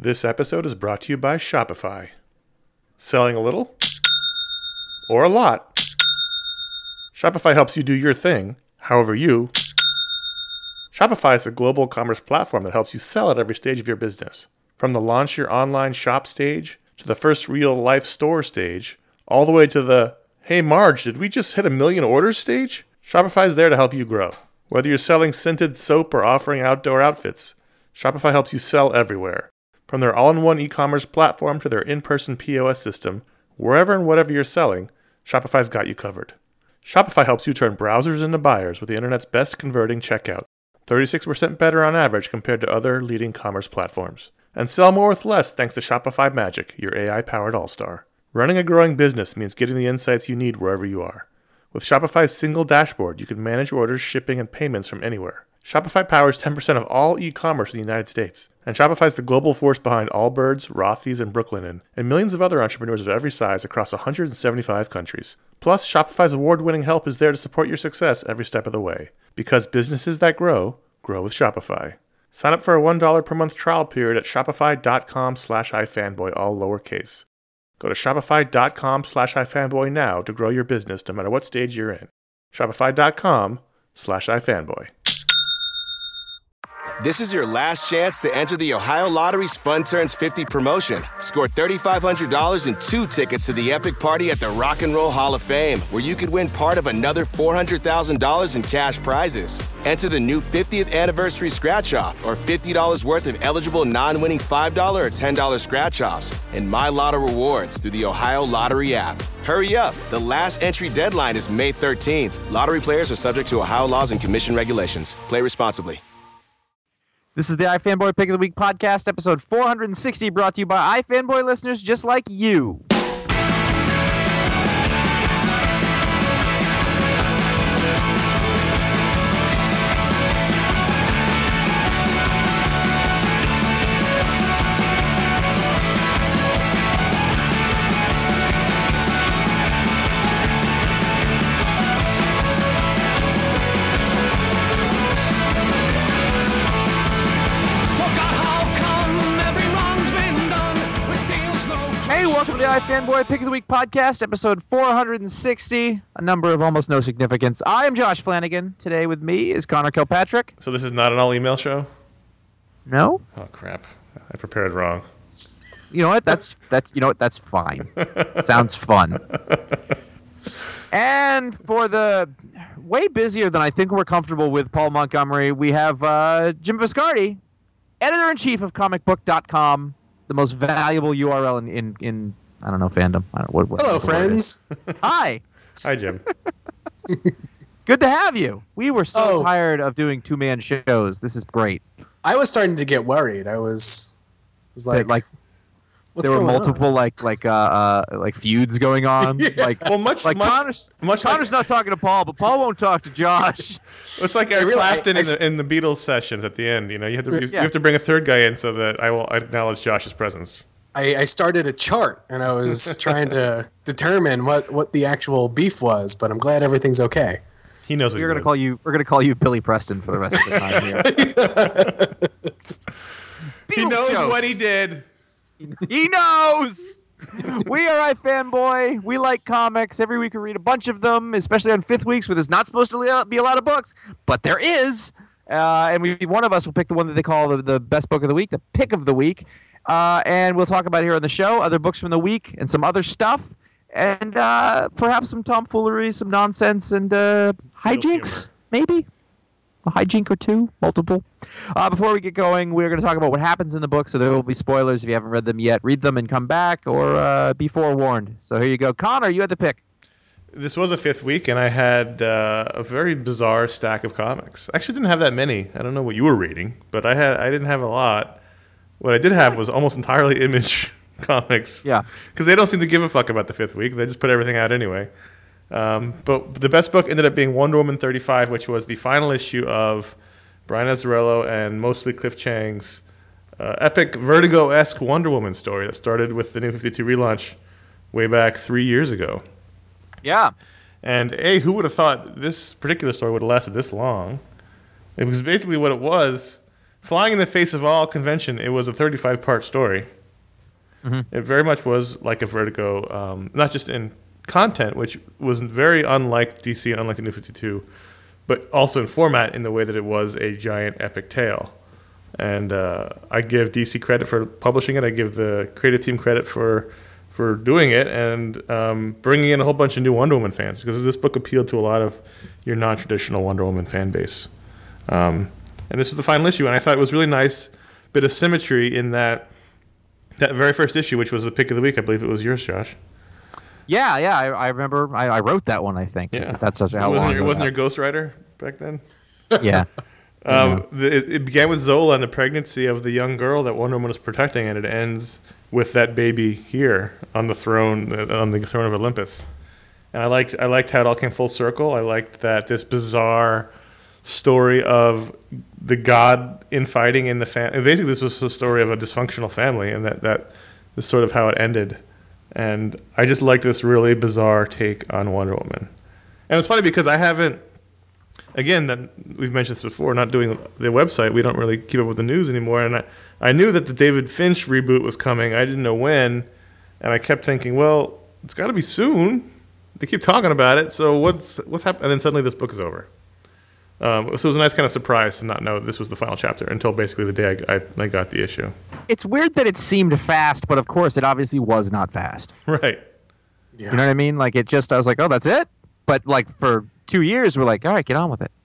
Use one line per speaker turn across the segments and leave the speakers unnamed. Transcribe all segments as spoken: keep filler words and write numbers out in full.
This episode is brought to you by Shopify. Selling a little or a lot? Shopify helps you do your thing, however you. Shopify is a global commerce platform that helps you sell at every stage of your business. From the launch your online shop stage, to the first real-life store stage, all the way to the, hey Marge, did we just hit a million orders stage? Shopify is there to help you grow. Whether you're selling scented soap or offering outdoor outfits, Shopify helps you sell everywhere. From their all-in-one e-commerce platform to their in-person P O S system, wherever and whatever you're selling, Shopify's got you covered. Shopify helps you turn browsers into buyers with the internet's best converting checkout, thirty-six percent better on average compared to other leading commerce platforms. And sell more with less thanks to Shopify Magic, your A I-powered all-star. Running a growing business means getting the insights you need wherever you are. With Shopify's single dashboard, you can manage orders, shipping, and payments from anywhere. Shopify powers ten percent of all e-commerce in the United States. And Shopify's the global force behind Allbirds, Rothy's, and Brooklinen, and millions of other entrepreneurs of every size across one hundred seventy-five countries. Plus, Shopify's award-winning help is there to support your success every step of the way. Because businesses that grow, grow with Shopify. Sign up for a one dollar per month trial period at shopify.com slash ifanboy, all lowercase. Go to shopify.com slash ifanboy now to grow your business no matter what stage you're in. Shopify.com slash ifanboy.
This is your last chance to enter the Ohio Lottery's Fun Turns fifty promotion. Score three thousand five hundred dollars and two tickets to the epic party at the Rock and Roll Hall of Fame, where you could win part of another four hundred thousand dollars in cash prizes. Enter the new fiftieth anniversary scratch-off or fifty dollars worth of eligible non-winning five dollars or ten dollars scratch-offs and My Lotto rewards through the Ohio Lottery app. Hurry up. The last entry deadline is May thirteenth. Lottery players are subject to Ohio laws and commission regulations. Play responsibly.
This is the iFanboy Pick of the Week podcast, episode four hundred sixty, brought to you by iFanboy listeners just like you. Welcome to the iFanboy Pick of the Week podcast, episode four hundred sixty, a number of almost no significance. I am Josh Flanagan. Today with me is Connor Kilpatrick.
So this is not an all-email show?
No.
Oh, crap. I prepared wrong.
You know what? That's, that's you know what? That's fine. Sounds fun. And for the way busier than I think we're comfortable with Paul Montgomery, we have uh, Jim Viscardi, editor-in-chief of comic book dot com. The most valuable U R L in, in, in I don't know, fandom. I don't, what, what,
Hello,
what
friends.
Hi.
Hi, Jim.
Good to have you. We were so
Oh.
tired of doing two-man shows. This is great.
I was starting to get worried. I was, was like,
That, like
what's
there were
going
multiple
on?
like like uh, uh like feuds going on.
Yeah.
Like
Well, much-
like
much-
Connor's,
much like-
Connor's not talking to Paul, but Paul won't talk to Josh.
It's like Eric
really-
Clapton
I- I
in, the, in the Beatles sessions at the end. You know, you have to you,
Yeah.
have to bring a third guy in so that I will acknowledge Josh's presence.
I, I started a chart and I was trying to determine what, what the actual beef was, but I'm glad everything's okay.
He knows what
We're
he's
gonna
doing.
call you. We're gonna call you Billy Preston for the rest of the time here.
He
Beatles
knows
jokes.
what he did.
He knows. We are iFanboy. We like comics. Every week we read a bunch of them, especially on fifth weeks where there's not supposed to be a lot of books, but there is. Uh, and we one of us will pick the one that they call the, the best book of the week, the pick of the week. Uh, and we'll talk about it here on the show, other books from the week and some other stuff. And uh, perhaps some tomfoolery, some nonsense, and uh, hijinks, maybe. A hijink or two, multiple. Uh, before we get going, we're going to talk about what happens in the book, so there will be spoilers if you haven't read them yet. Read them and come back, or uh, be forewarned. So here you go. Connor, you had the pick.
This was a fifth week, and I had uh, a very bizarre stack of comics. I actually didn't have that many. I don't know what you were reading, but I had I didn't have a lot. What I did have was almost entirely Image comics.
Yeah.
Because they don't seem to give a fuck about the fifth week. They just put everything out anyway. Um, but the best book ended up being Wonder Woman thirty-five, which was the final issue of Brian Azzarello and mostly Cliff Chang's uh, epic Vertigo-esque Wonder Woman story that started with the New fifty-two relaunch way back three years ago.
Yeah.
And A, who would have thought this particular story would have lasted this long? It was basically what it was flying in the face of all convention, it was a thirty-five part story. Mm-hmm. It very much was like a Vertigo, um, not just in content, which was very unlike D C and unlike the New fifty-two, but also in format in the way that it was a giant epic tale. And uh, I give D C credit for publishing it. I give the creative team credit for for doing it and um, bringing in a whole bunch of new Wonder Woman fans, because this book appealed to a lot of your non-traditional Wonder Woman fan base. Um, and this was the final issue, and I thought it was really nice bit of symmetry in that that very first issue, which was the pick of the week. I believe it was yours, Josh.
Yeah, yeah, I, I remember. I, I wrote that one. I think.
Yeah,
that's just how
it wasn't
long.
Your, it wasn't your Ghost Rider back then.
Yeah.
Um, the, it, it began with Zola and the pregnancy of the young girl that Wonder Woman was protecting, and it ends with that baby here on the throne, on the throne of Olympus. And I liked, I liked how it all came full circle. I liked that this bizarre story of the god infighting in the family. Basically, this was the story of a dysfunctional family, and that that is sort of how it ended. And I just liked this really bizarre take on Wonder Woman. And it's funny because I haven't. Again, that we've mentioned this before, not doing the website, we don't really keep up with the news anymore. And I, I knew that the David Finch reboot was coming. I didn't know when. And I kept thinking, well, it's got to be soon. They keep talking about it. So what's what's happening? And then suddenly this book is over. Um, so it was a nice kind of surprise to not know this was the final chapter until basically the day I, I, I got the issue.
It's weird that it seemed fast, but of course it obviously was not fast.
Right.
Yeah. You know what I mean? Like it just, I was like, oh, that's it? But like for two years, we're like, all right, get on with it.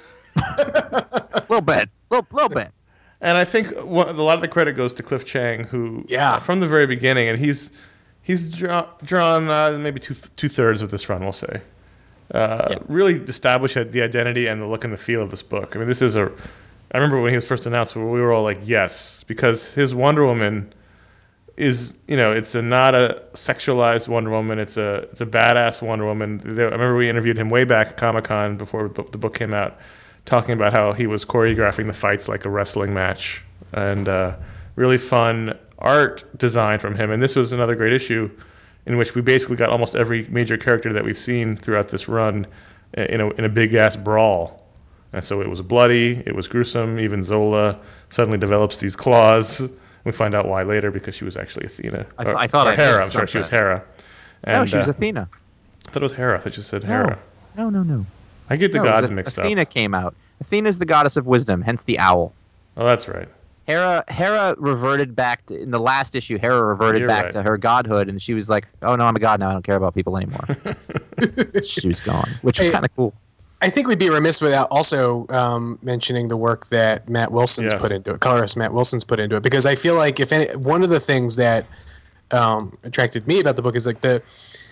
A little bit, little, little bit.
And I think one, a lot of the credit goes to Cliff Chang, who,
yeah.
uh, from the very beginning, and he's he's draw, drawn uh, maybe two two thirds of this run, we'll say, uh, yeah. really established the identity and the look and the feel of this book. I mean, this is a. I remember when he was first announced, we were all like, yes, because his Wonder Woman is, you know, it's a, not a sexualized Wonder Woman. It's a it's a badass Wonder Woman. I remember we interviewed him way back at Comic-Con before the book came out, talking about how he was choreographing the fights like a wrestling match, and uh, really fun art design from him. And this was another great issue in which we basically got almost every major character that we've seen throughout this run in a, in a big-ass brawl. And so it was bloody, it was gruesome. Even Zola suddenly develops these claws. We find out why later, because she was actually Athena.
I, th- I thought
or
I
Hera. I'm sorry, she was Hera. And,
no, she was
uh,
Athena.
I thought it was Hera. I thought you said Hera.
No, no, no. no.
I get the
no,
gods
a-
mixed
Athena up. Athena came out. Athena's the goddess of wisdom, hence the owl.
Oh, that's right.
Hera Hera reverted back to, in the last issue. Hera reverted
You're
back
right.
to her godhood, and she was like, "Oh no, I'm a god now. I don't care about people anymore." She was gone, which was
Hey,
kind of cool.
I think we'd be remiss without also um, mentioning the work that Matt Wilson's
Yes.
put into it, colorist Matt Wilson's put into it, because I feel like if any, one of the things that um, attracted me about the book is like the.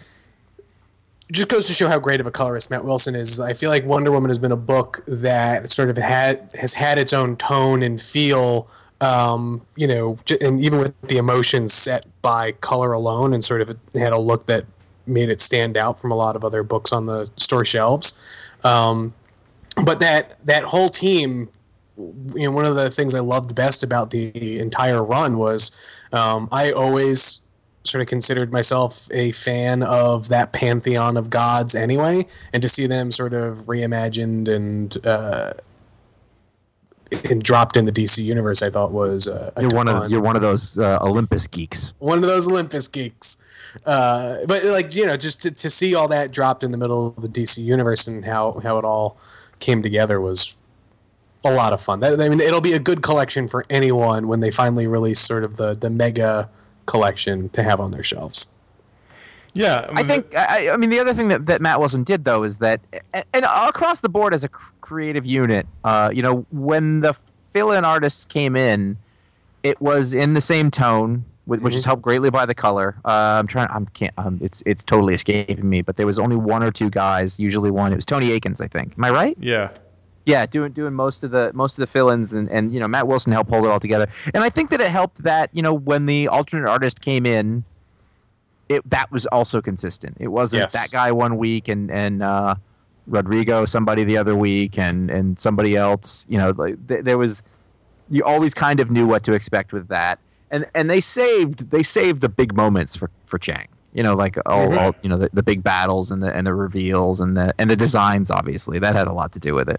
It just goes to show how great of a colorist Matt Wilson is. I feel like Wonder Woman has been a book that sort of had has had its own tone and feel, um, you know, j- and even with the emotions set by color alone, and sort of it had a look that made it stand out from a lot of other books on the store shelves. Um, but that that whole team, you know, one of the things I loved best about the entire run was um, I always sort of considered myself a fan of that pantheon of gods anyway, and to see them sort of reimagined and uh, and dropped in the D C universe, I thought was uh, a
You're one
ton.
of you're one of those uh, Olympus geeks.
one of those Olympus geeks. Uh, but like, you know, just to, to see all that dropped in the middle of the D C universe and how, how it all came together was a lot of fun. That, I mean, it'll be a good collection for anyone when they finally release sort of the, the mega collection to have on their shelves.
Yeah.
I think. I, I mean, the other thing that, that Matt Wilson did though is that, and across the board as a creative unit, uh, you know, when the fill-in artists came in, it was in the same tone, which
Mm-hmm.
is helped greatly by the color. Uh, I'm trying. I'm can't. Um, it's it's totally escaping me. But there was only one or two guys. Usually one. It was Tony Akins, I think. Am I right?
Yeah.
Yeah, doing doing most of the most of the fill-ins, and, and you know Matt Wilson helped hold it all together. And I think that it helped that you know when the alternate artist came in, it that was also consistent. It wasn't
Yes.
that guy one week and and uh, Rodrigo somebody the other week and and somebody else. You know, like th- there was. You always kind of knew what to expect with that, and and they saved they saved the big moments for, for Chang. You know, like all,
Mm-hmm.
all you know the, the big battles and the and the reveals and the and the designs. Obviously, that had a lot to do with it.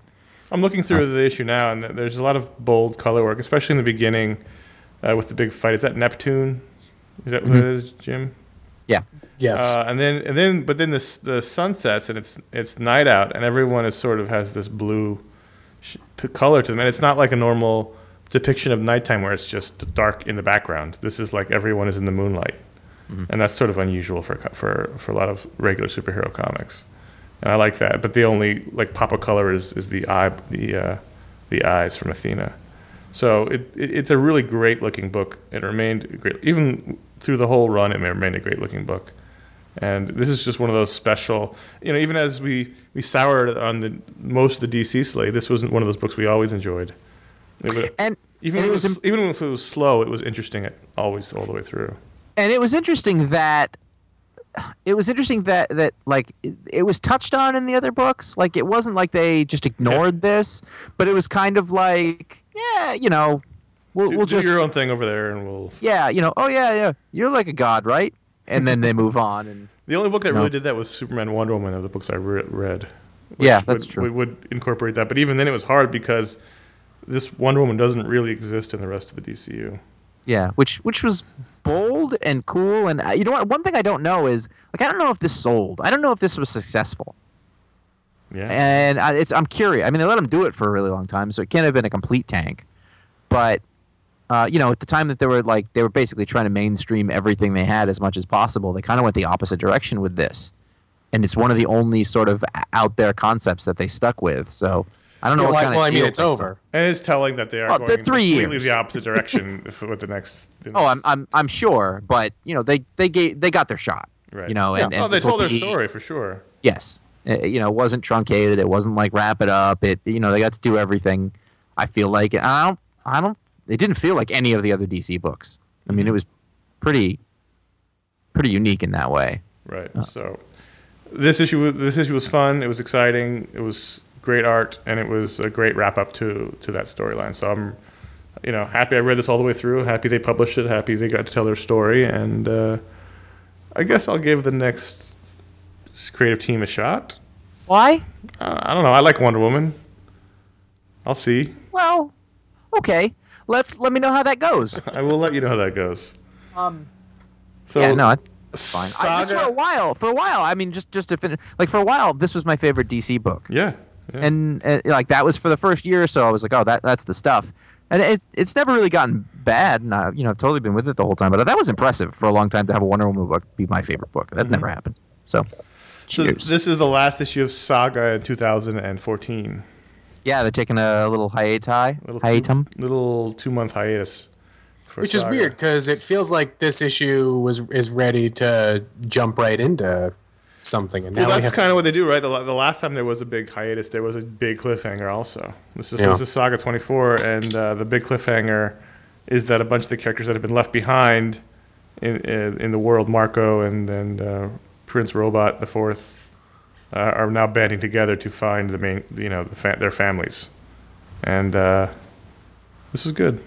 I'm looking through the issue now, and there's a lot of bold color work, especially in the beginning uh, with the big fight. Is that Neptune? Is that what mm-hmm. it is, Jim?
Yeah.
Yes.
Uh, and then, and then, but then the the sun sets, and it's it's night out, and everyone is sort of has this blue sh- color to them, and it's not like a normal depiction of nighttime where it's just dark in the background. This is like everyone is in the moonlight, mm-hmm. and that's sort of unusual for for for a lot of regular superhero comics. And I like that, but the only like pop of color is, is the eye, the uh, the eyes from Athena. So it, it it's a really great looking book. It remained great even through the whole run. It remained a great looking book, and this is just one of those special. You know, even as we, we soured on the most of the D C slate, this wasn't one of those books we always enjoyed. It was,
and
even
and
it
it
was,
was imp-
even if it was slow, it was interesting. At, always all the way through.
And it was interesting that. It was interesting that, that like it, it was touched on in the other books. Like it wasn't like they just ignored yeah. this, but it was kind of like, yeah, you know, we'll
do,
we'll
do
just
your own thing over there, and we'll
yeah, you know, oh yeah, yeah, you're like a god, right? And then they move on. And
the only book that
you know.
really did that was Superman and Wonder Woman of the books I re- read.
Yeah, that's
would,
true.
Would, would incorporate that, but even then it was hard because this Wonder Woman doesn't really exist in the rest of the D C U.
Yeah, which which was bold and cool, and uh, you know what? One thing I don't know is like I don't know if this sold. I don't know if this was successful.
Yeah,
and I, it's I'm curious. I mean, they let them do it for a really long time, so it can't have been a complete tank. But uh, you know, at the time that they were like they were basically trying to mainstream everything they had as much as possible, they kind of went the opposite direction with this, and it's one of the only sort of out there concepts that they stuck with. So. I don't know
well,
what kind
well,
of
I mean, it's over.
And it's telling that they are
oh,
going
three
completely
years.
the opposite direction with the next. The next
oh, I'm I'm I'm sure, but you know they they gave they got their shot.
Right.
You know,
yeah.
and,
oh,
and
they told their
be,
story for sure.
Yes, uh, you know, it wasn't truncated. It wasn't like wrap it up. It you know they got to do everything. I feel like and I don't I don't. It didn't feel like any of the other D C books. I mean, it was pretty pretty unique in that way.
Right. Uh, so this issue this issue was fun. It was exciting. It was. Great art, and it was a great wrap up to to that storyline. So I'm, you know, happy I read this all the way through. Happy they published it. Happy they got to tell their story, and uh, I guess I'll give the next creative team a shot.
Why?
Uh, I don't know. I like Wonder Woman. I'll see.
Well, okay. Let's let me know how that goes.
I will let you know how that goes.
Um.
So
yeah. No. It's fine.
Saga,
I, just for a while. For a while. I mean, just just to finish. Like for a while, this was my favorite D C book.
Yeah. Yeah.
And, and like that was for the first year or so. I was like, oh, that that's the stuff. And it it's never really gotten bad. And I, you know, I've totally been with it the whole time. But that was impressive for a long time to have a Wonder Woman book be my favorite book. That mm-hmm. never happened. So,
so
cheers.
This is the last issue of Saga in two thousand fourteen.
Yeah, they're taking a little hiatus.
Little
hiatum.
Two, little two month hiatus.
Which
Saga.
is weird because it feels like this issue was is ready to jump right into something. And
well,
now
that's
we have-
kind of what they do, right? The, the last time there was a big hiatus, there was a big cliffhanger also. This is,
yeah.
this is Saga twenty-four, and uh, the big cliffhanger is that a bunch of the characters that have been left behind in in, in the world, Marco and, and uh, Prince Robot the Fourth, uh, are now banding together to find the main, you know, the fa- their families. And uh, this is good.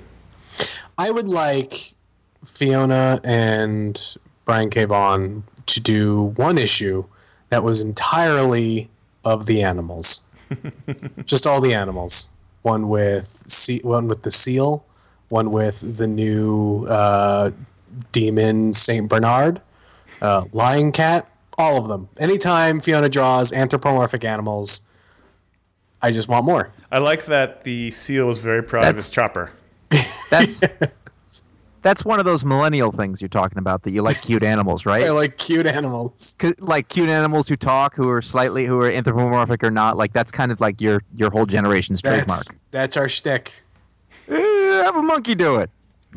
I would like Fiona and Brian K. Vaughan to do one issue that was entirely of the animals, just all the animals. One with sea, one with the seal, one with the new uh, demon Saint Bernard, uh, lion cat, all of them. Anytime Fiona draws anthropomorphic animals, I just want more.
I like that the seal was very proud
That's-
of his chopper.
That's that's one of those millennial things you're talking about that you like cute animals, right?
I like cute animals.
Like cute animals who talk, who are slightly, who are anthropomorphic or not. Like that's kind of like your your whole generation's trademark.
That's, that's our shtick.
Eh, have a monkey do it.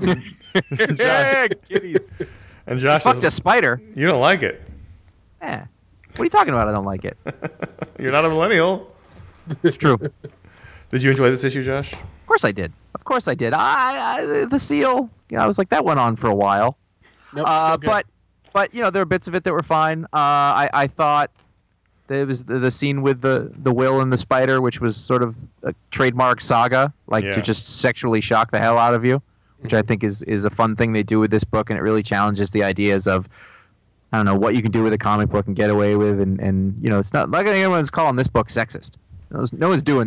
Yeah, kitties.
And Josh,
Fuck
is,
the spider.
you don't like it.
Yeah. What are you talking about? I don't like it.
You're not a millennial.
It's true.
Did you enjoy this issue, Josh?
Of course I did. Of course I did. I, I the seal. You know, I was like that went on for a while.
Nope,
Uh,
still good.
but but you know there were bits of it that were fine. Uh, I I thought there was the, the scene with the the will and the spider, which was sort of a trademark Saga, like
Yeah.
to just sexually shock the hell out of you, which I think is is a fun thing they do with this book, and it really challenges the ideas of I don't know what you can do with a comic book and get away with, and and you know it's not like anyone's calling this book sexist. No one's, no one's doing that.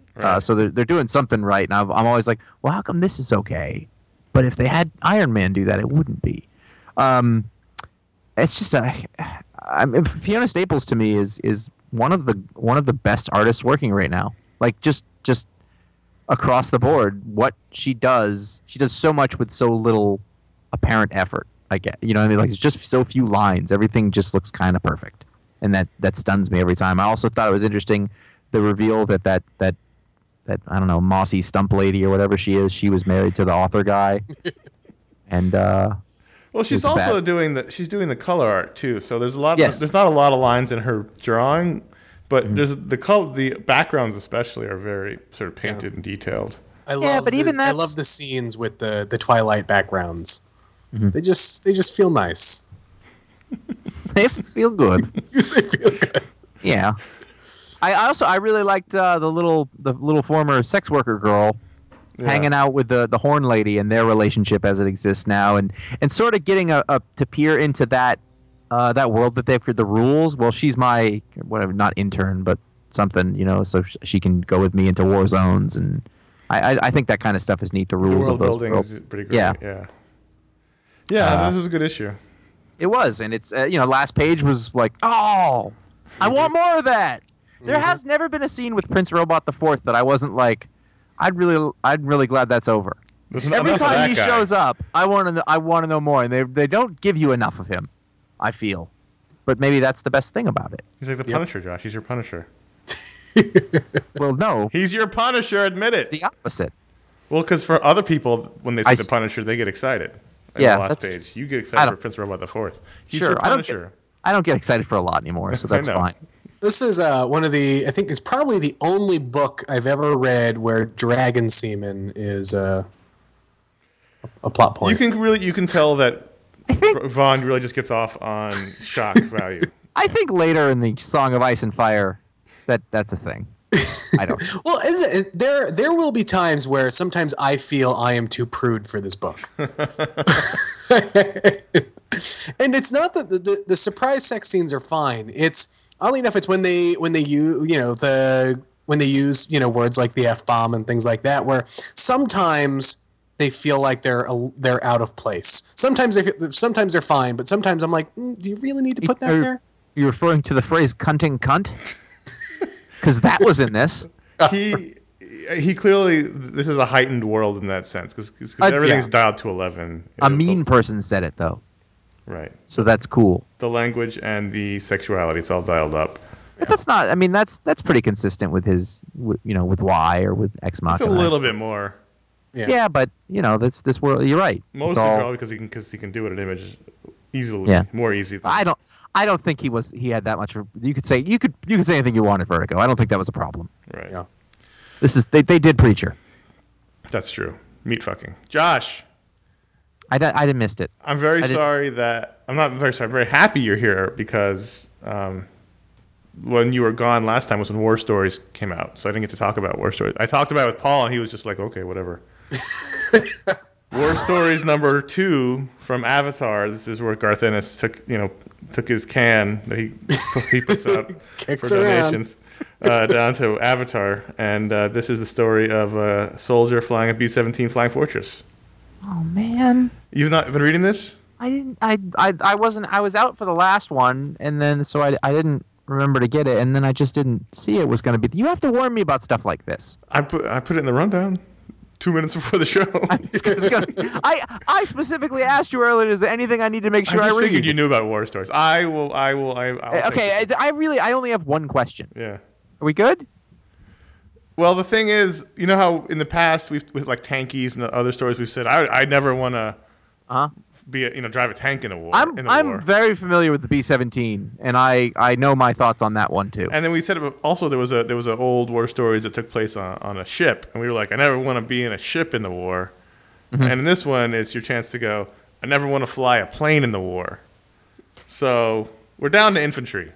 Right. Uh, so they're they're doing something right, and I'm, I'm always like, well, how come this is okay, but if they had Iron Man do that, it wouldn't be. Um, it's just a, I mean, Fiona Staples to me is is one of the one of the best artists working right now. Like just just across the board, what she does, she does so much with so little apparent effort. I get, you know what I mean? Like, it's just so few lines. Everything just looks kind of perfect. And that, that stuns me every time. I also thought it was interesting, the reveal that that, that, that I don't know, mossy stump lady or whatever she is, she was married to the author guy. and, uh...
Well, she's also bad. doing the, she's doing the color art, too. So there's a lot
yes.
of, there's not a lot of lines in her drawing, but mm-hmm. there's the color, the backgrounds especially are very sort of painted yeah. and detailed.
I love
yeah, but
the,
even that's...
I love the scenes with the, the Twilight backgrounds.
Mm-hmm.
They just they just feel nice.
They feel good.
They feel good.
Yeah. I also I really liked uh, the little the little former sex worker girl yeah. hanging out with the, the horn lady and their relationship as it exists now, and, and sort of getting a, a to peer into that uh, that world that they've created, the rules. Well, she's my whatever, not intern, but something, you know, so she can go with me into war zones, and I I, I think that kind of stuff is neat. The rules
the
of those
building
worlds.
is pretty great.
Yeah.
Yeah. Yeah, uh, this is a good issue.
It was, and it's uh, you know, last page was like, oh, I want more of that. There mm-hmm. has never been a scene with Prince Robot the Fourth that I wasn't like, I'd really, I'm really glad that's over. Every time he guy. shows up, I want to, I want to know more, and they they don't give you enough of him. I feel, but maybe that's the best thing about it.
He's like the Punisher, yep. Josh. He's your Punisher.
Well, no,
he's your Punisher. Admit it.
It's the opposite.
Well, because for other people, when they see I the Punisher, they get excited. In
yeah,
the last
that's,
page. You get excited for Prince Robot the Fourth. He's
sure,
your Punisher.
I don't, get, I don't get excited for a lot anymore, so that's fine.
This is uh, one of the, I think, is probably the only book I've ever read where dragon semen is uh, a plot point.
You can really, you can tell that Vaughn really just gets off on shock value.
I think later in the Song of Ice and Fire, that that's a thing. I don't.
Well, is it, there there will be times where sometimes I feel I am too prude for this book, and it's not that the, the the surprise sex scenes are fine. It's oddly enough, it's when they when they use you know the when they use you know words like the F bomb and things like that, where sometimes they feel like they're they're out of place. Sometimes they feel, sometimes they're fine, but sometimes I'm like, mm, do you really need to put that
are,
there?
You're referring to the phrase "cunting cunt." Because that was in this.
he he clearly, this is a heightened world in that sense, because uh, everything's yeah. dialed to eleven.
A mean person said it, though.
Right.
So that's cool.
The language and the sexuality, it's all dialed up.
But that's not, I mean, that's that's pretty consistent with his, you know, with Y or with Ex Machina.
It's a little bit more.
Yeah, yeah but, you know, this this world, you're right.
Mostly all, probably because he, can, cause he can do it in image easily, yeah. more easy. Than
I don't. I don't think he was. He had that much. You could say you could you could say anything you wanted, Vertigo. I don't think that was a problem.
Right. Yeah.
This is they. They did Preacher.
That's true. Meat fucking. Josh.
I, d- I didn't missed it.
I'm very sorry that I'm not very sorry. I'm very happy you're here because um, when you were gone last time was when War Stories came out, so I didn't get to talk about War Stories. I talked about it with Paul, and he was just like, "Okay, whatever." War Stories number two from Avatar. This is where Garth Ennis took, you know, took his can that he he puts out for donations uh, down to Avatar, and uh, this is the story of a soldier flying a B seventeen Flying Fortress.
Oh man!
You've not been reading this?
I didn't. I I I wasn't. I was out for the last one, and then so I I didn't remember to get it, and then I just didn't see it was going to be. You have to warn me about stuff like this.
I put I put it in the rundown. Two minutes before the show.
I, I I specifically asked you earlier. Is there anything I need to make sure I,
just
I read?
figured you knew about War Stories. I will. I will. I. I'll
okay. I, I really. I only have one question.
Yeah.
Are we good?
Well, the thing is, you know how in the past we've with like tankies and other stories we've said I I never want to.
Uh huh.
Be a, you know drive a tank in a war.
I'm
in a
I'm
war.
very familiar with the B seventeen, and I, I know my thoughts on that one too.
And then we said also there was a there was a old War Stories that took place on, on a ship, and we were like, I never want to be in a ship in the war. Mm-hmm. And in this one, it's your chance to go. I never want to fly a plane in the war. So we're down to infantry.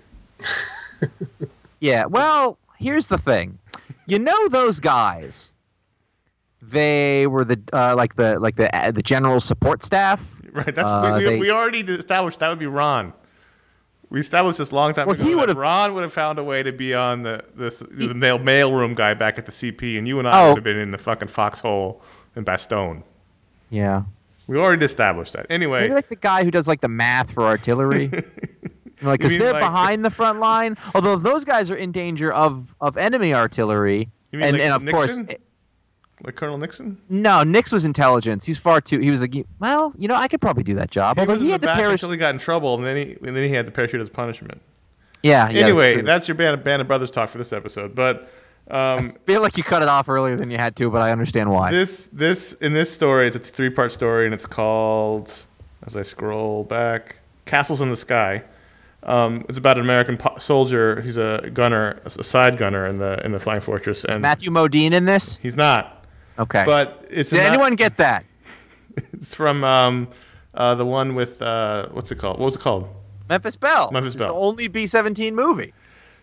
Yeah. Well, here's the thing. You know those guys. They were the uh, like the like the uh, the general support staff.
Right. That's
uh,
we,
they,
we already established that would be Ron. We established this a long time
Well,
ago.
he
that
would've-
Ron would have found a way to be on the this the mail mailroom guy back at the C P, and you and I
Oh.
would have been in the fucking foxhole in Bastogne.
Yeah.
We already established that. Anyway,
Maybe like the guy who does like the math for artillery. Like, because
mean
they're
like-
behind the front line. Although those guys are in danger of, of enemy artillery.
you mean
and,
like
and of
Nixon?
course,
Like Colonel Nixon?
no, Nix was intelligence. He's far too. He was like, well, you know, I could probably do that job.
He
Although
was in
he
the
had to
back
perish.
until he got in trouble, and then he and then he had to parachute as punishment.
Yeah. yeah
Anyway,
that's
that's your band of, band of brothers talk for this episode. But um,
I feel like you cut it off earlier than you had to, but I understand why.
this this in this story, it's a three part story, and it's called, as I scroll back, Castles in the Sky. Um, it's about an American po- soldier. He's a gunner, a side gunner in the in the Flying Fortress, and
Matthew Modine in this?
he's not.
Okay.
But it's
Did
not-
anyone get that?
It's from um, uh, the one with uh, what's it called? What was it called?
Memphis Belle.
Memphis
It's
Belle.
the only B seventeen movie.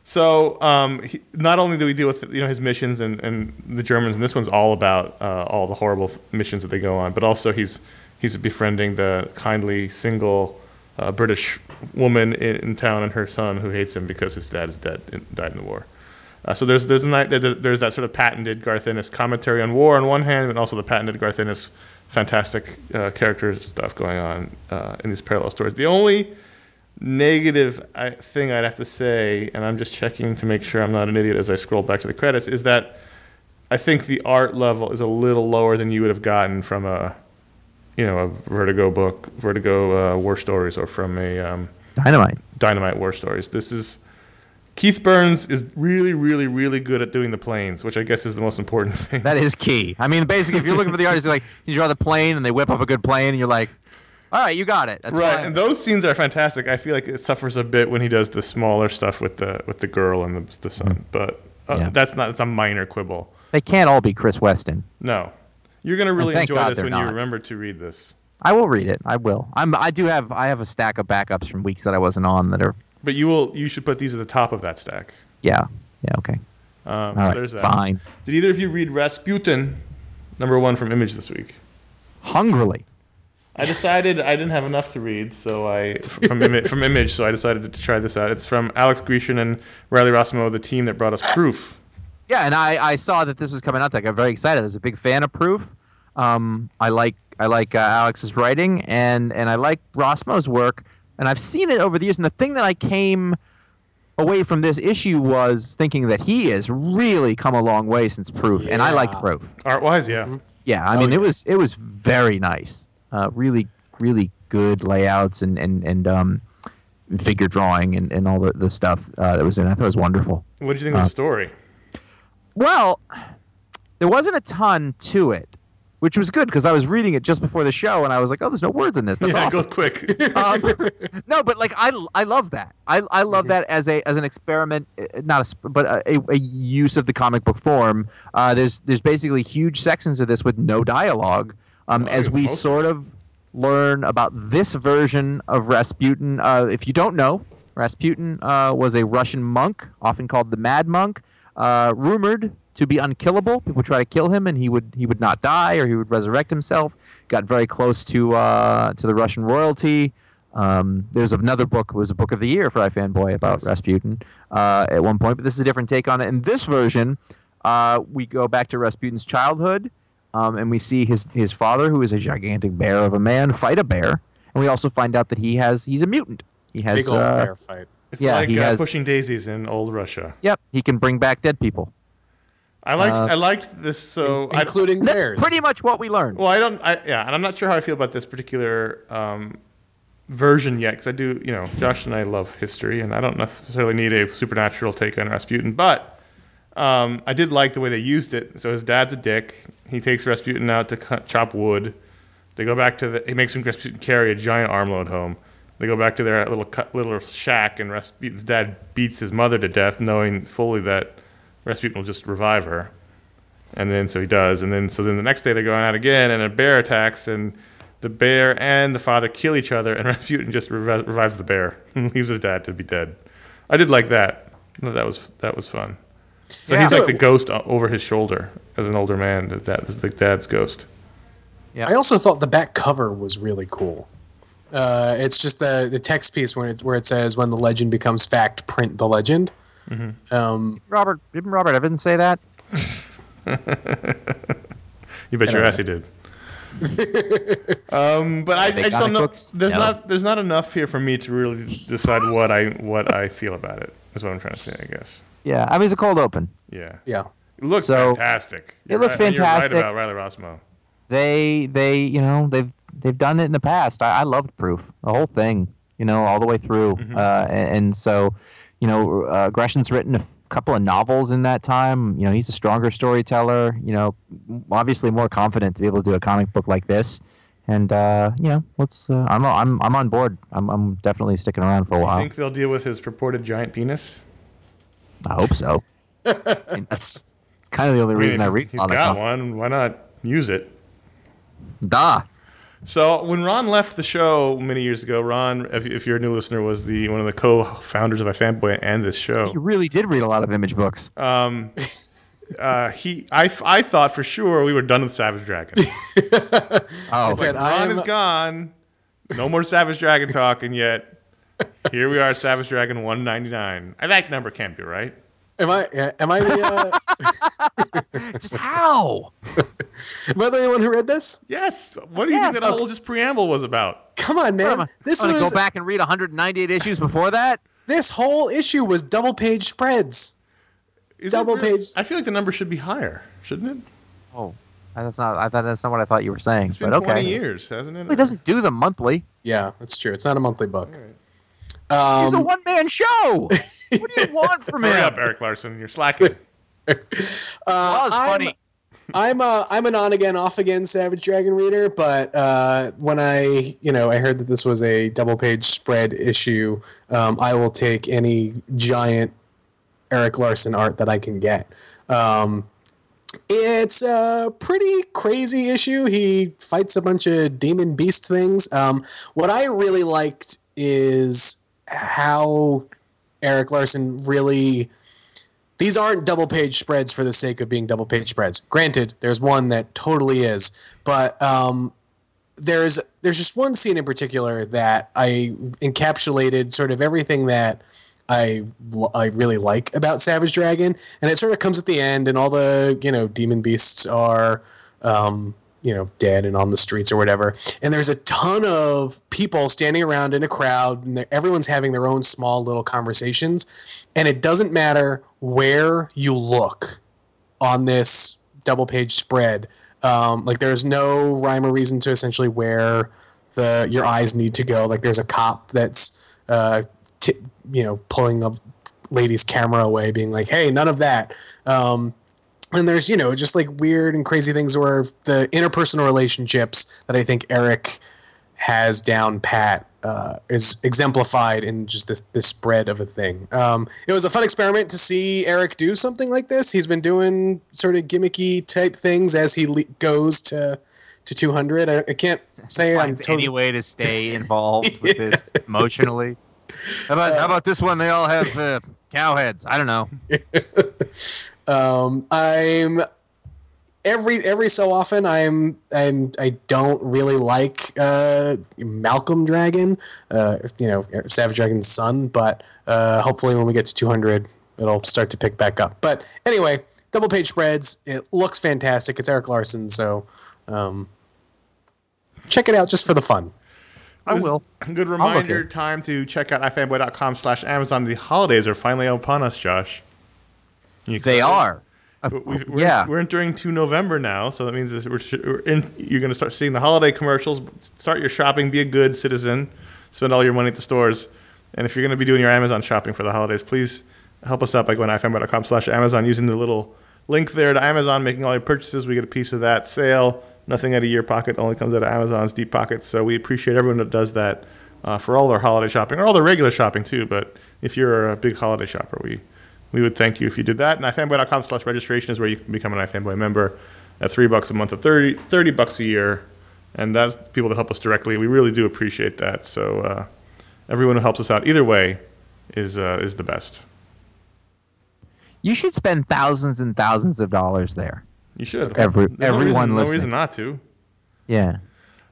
So um, he, not only do we deal with you know his missions and, and the Germans, and this one's all about uh, all the horrible th- missions that they go on, but also he's he's befriending the kindly single uh, British woman in, in town and her son who hates him because his dad is dead and died in the war. Uh, so there's there's a night there's that sort of patented Garth Ennis commentary on war on one hand, and also the patented Garth Ennis fantastic uh, characters stuff going on uh, in these parallel stories. The only negative I, thing I'd have to say, and I'm just checking to make sure I'm not an idiot as I scroll back to the credits, is that I think the art level is a little lower than you would have gotten from a, you know, a Vertigo book, Vertigo uh, War Stories, or from a um,
Dynamite.
Dynamite War Stories. This is Keith Burns is really, really, really good at doing the planes, which I guess is the most important thing.
That is key. I mean, basically, if you're looking for the artist, you're like, you draw the plane, and they whip up a good plane, and you're like, all right, you got it. That's
Right,
fine.
and those scenes are fantastic. I feel like it suffers a bit when he does the smaller stuff with the with the girl and the, the son, but uh,
Yeah.
that's not. It's a minor quibble.
They can't all be Chris Weston.
No, you're gonna really
thank
enjoy
God
this
they're
when you
not.
remember to read this.
I will read it. I will. I'm. I do have. I have a stack of backups from weeks that I wasn't on that are.
But you will. You should put these at the top of that stack.
Yeah. Yeah. Okay.
Um,
All
so
right.
there's that.
Fine.
Did either of you read Rasputin, number one from Image this week?
Hungrily.
I decided I didn't have enough to read, so I from Image, from Image, so I decided to try this out. It's from Alex Grecian and Riley Rossimo, the team that brought us Proof.
Yeah, and I, I saw that this was coming out. I got very excited. I was a big fan of Proof. Um, I like I like uh, Alex's writing, and and I like Rossimo's work. And I've seen it over the years. And the thing that I came away from this issue was thinking that he has really come a long way since Proof, and I like
Yeah.
Proof.
Art wise, yeah.
Yeah, I
Oh,
mean
yeah.
it was it was very nice. Uh, really really good layouts and and and um, figure drawing and, and all the the stuff uh, that was in it. I thought it was wonderful.
What did you think of the story?
Well, there wasn't a ton to it, which was good because I was reading it just before the show, and I was like, "Oh, there's no words in this. That's
yeah,
awesome."
go quick.
um, no, but like I, I love that. I, I love that as a as an experiment, uh, not a, sp- but a, a, a use of the comic book form. Uh, there's there's basically huge sections of this with no dialogue, um,
Well, I
as
guess
we
most of
sort of learn about this version of Rasputin. Uh, if you don't know, Rasputin uh, was a Russian monk, often called the Mad Monk, uh, rumored to be unkillable. People would try to kill him, and he would he would not die, or he would resurrect himself. Got very close to uh, to the Russian royalty. Um, there's another book. It was a book of the year for iFanboy about Rasputin uh, at one point, but this is a different take on it. In this version, uh, we go back to Rasputin's childhood, um, and we see his his father, who is a gigantic bear of a man, fight a bear, and we also find out that he has he's a mutant. He has
Big old
uh,
bear fight.
It's
Yeah,
like
he
uh,
has-
pushing daisies in old Russia.
Yep, he can bring back dead people.
I liked
Uh,
I liked this. So I,
Including
That's
bears.
pretty much what we learned.
well, I don't. I, yeah, and I'm not sure how I feel about this particular um, version yet, because I do. You know, Josh and I love history, and I don't necessarily need a supernatural take on Rasputin, but um, I did like the way they used it. So his dad's a dick. He takes Rasputin out to cut, chop wood. They go back to the. He makes Rasputin carry a giant armload home. They go back to their little cut, little shack, and Rasputin's dad beats his mother to death, knowing fully that Rasputin will just revive her. And then so he does, and then so then the next day they're going out again, and a bear attacks, and the bear and the father kill each other, and Rasputin just revi- revives the bear, and leaves his dad to be dead. I did like that. That was that was fun. So
Yeah.
he's like the ghost o- over his shoulder as an older man. That that is the dad's ghost.
Yeah.
I also thought the back cover was really cool. Uh, it's just the the text piece when it's where it says when the legend becomes fact, print the legend.
Mm-hmm.
Um,
Robert didn't Robert Evans say that?
You bet your ass he did. um, but I, I just don't know.
Books?
There's
No.
not there's not enough here for me to really decide what I what I feel about it. Is what I'm trying to say, I guess.
Yeah, I mean it's a cold open.
Yeah.
yeah.
It looks
So-
fantastic.
It looks
right, and
fantastic.
You're right about Riley Rossmo.
They they you know they've they've done it in the past. I, I loved Proof, the whole thing, you know, all the way through.
Mm-hmm.
Uh, and, and so, you know, uh, Gresham's written a f- couple of novels in that time. You know, he's a stronger storyteller. You know, obviously more confident to be able to do a comic book like this. And uh, you know, let's. Uh, I'm I'm I'm on board. I'm I'm definitely sticking around for a
You
while.
think they'll deal with his purported giant penis?
I hope so. I mean, that's it's kind of the only reason I,
mean,
read.
He's
all the
got
com-
one. Why not use it?
Duh.
So when Ron left the show many years ago, Ron, if, if you're a new listener, was the one of the co-founders of iFanboy and this show.
You really did read a lot of Image books.
Uh, he, I, I thought for sure we were done with Savage Dragon.
Oh,
said,
Ron
I am-
is gone. No more Savage Dragon talk, and yet here we are, Savage Dragon one ninety-nine. I that number can't be right.
Am I am I the uh,
just how?
am I the only one who read this?
Yes. What do you
Yes.
think that whole just preamble was about?
Come on, man. This
I'm gonna
was
go back and read one hundred ninety-eight issues before that.
this whole issue was double page spreads.
Is it
Double
really?
page-
I feel like the number should be higher, shouldn't it?
Oh, that's not. I thought that's not what I thought you were saying.
It's been
but okay.
twenty years, hasn't it?
He doesn't do them monthly.
Yeah, that's true. It's not a monthly book.
He's a
Um,
one man show. What do you want from him?
Hurry up, Eric Larson. You're slacking.
That was
I'm-
funny.
I'm a I'm an on again off again Savage Dragon reader, but uh, when I you know I heard that this was a double page spread issue, um, I will take any giant Eric Larson art that I can get. Um, it's a pretty crazy issue. He fights a bunch of demon beast things. Um, what I really liked is how Eric Larson really. These aren't double page spreads for the sake of being double page spreads. Granted, there's one that totally is, but um, there's there's just one scene in particular that I encapsulated sort of everything that I I really like about Savage Dragon, and it sort of comes at the end, and all the you know demon beasts are um, you know dead and on the streets or whatever, and there's a ton of people standing around in a crowd, and they're- everyone's having their own small little conversations, and it doesn't matter where you look on this double page spread. Um, like there's no rhyme or reason to essentially where the your eyes need to go. Like there's a cop that's uh, t- you know pulling a lady's camera away, being like, "Hey, none of that." Um, and there's you know just like weird and crazy things where the interpersonal relationships that I think Eric has down pat uh, is exemplified in just this this spread of a thing. Um, it was a fun experiment to see Eric do something like this. He's been doing sort of gimmicky type things as he le- goes to to two hundred. I, I can't say I'm
Finds
totally.
any way to stay involved with this emotionally. How about, how about this one? They all have uh, cow heads. I don't know.
Um, I'm every every so often I'm I'm I don't really like uh, Malcolm Dragon, uh, you know Savage Dragon's son, but uh, hopefully when we get to two hundred it'll start to pick back up. But anyway, double page spreads. It looks fantastic. It's Eric Larson, so um, check it out just for the fun.
I will.
Good reminder time to check out ifanboy.com slash Amazon. The holidays are finally upon us, Josh. You
They
excited?
are.
We've, we're,
yeah.
we're entering to November now, so that means this, we're, we're in, you're going to start seeing the holiday commercials. Start your shopping. Be a good citizen. Spend all your money at the stores. And if you're going to be doing your Amazon shopping for the holidays, please help us out by going to ifanboy.com slash Amazon using the little link there to Amazon, making all your purchases. We get a piece of that sale. Nothing out of your pocket, only comes out of Amazon's deep pockets. So we appreciate everyone that does that uh, for all their holiday shopping, or all their regular shopping too. But if you're a big holiday shopper, we we would thank you if you did that. And ifanboy.com slash registration is where you can become an iFanboy member at three bucks a month or thirty, thirty bucks a year. And that's people that help us directly. We really do appreciate that. So uh, everyone who helps us out either way is uh, is the best.
You should spend thousands and thousands of dollars there.
You should.
Every-
There's no
everyone
reason, no
listening.
reason not to.
Yeah.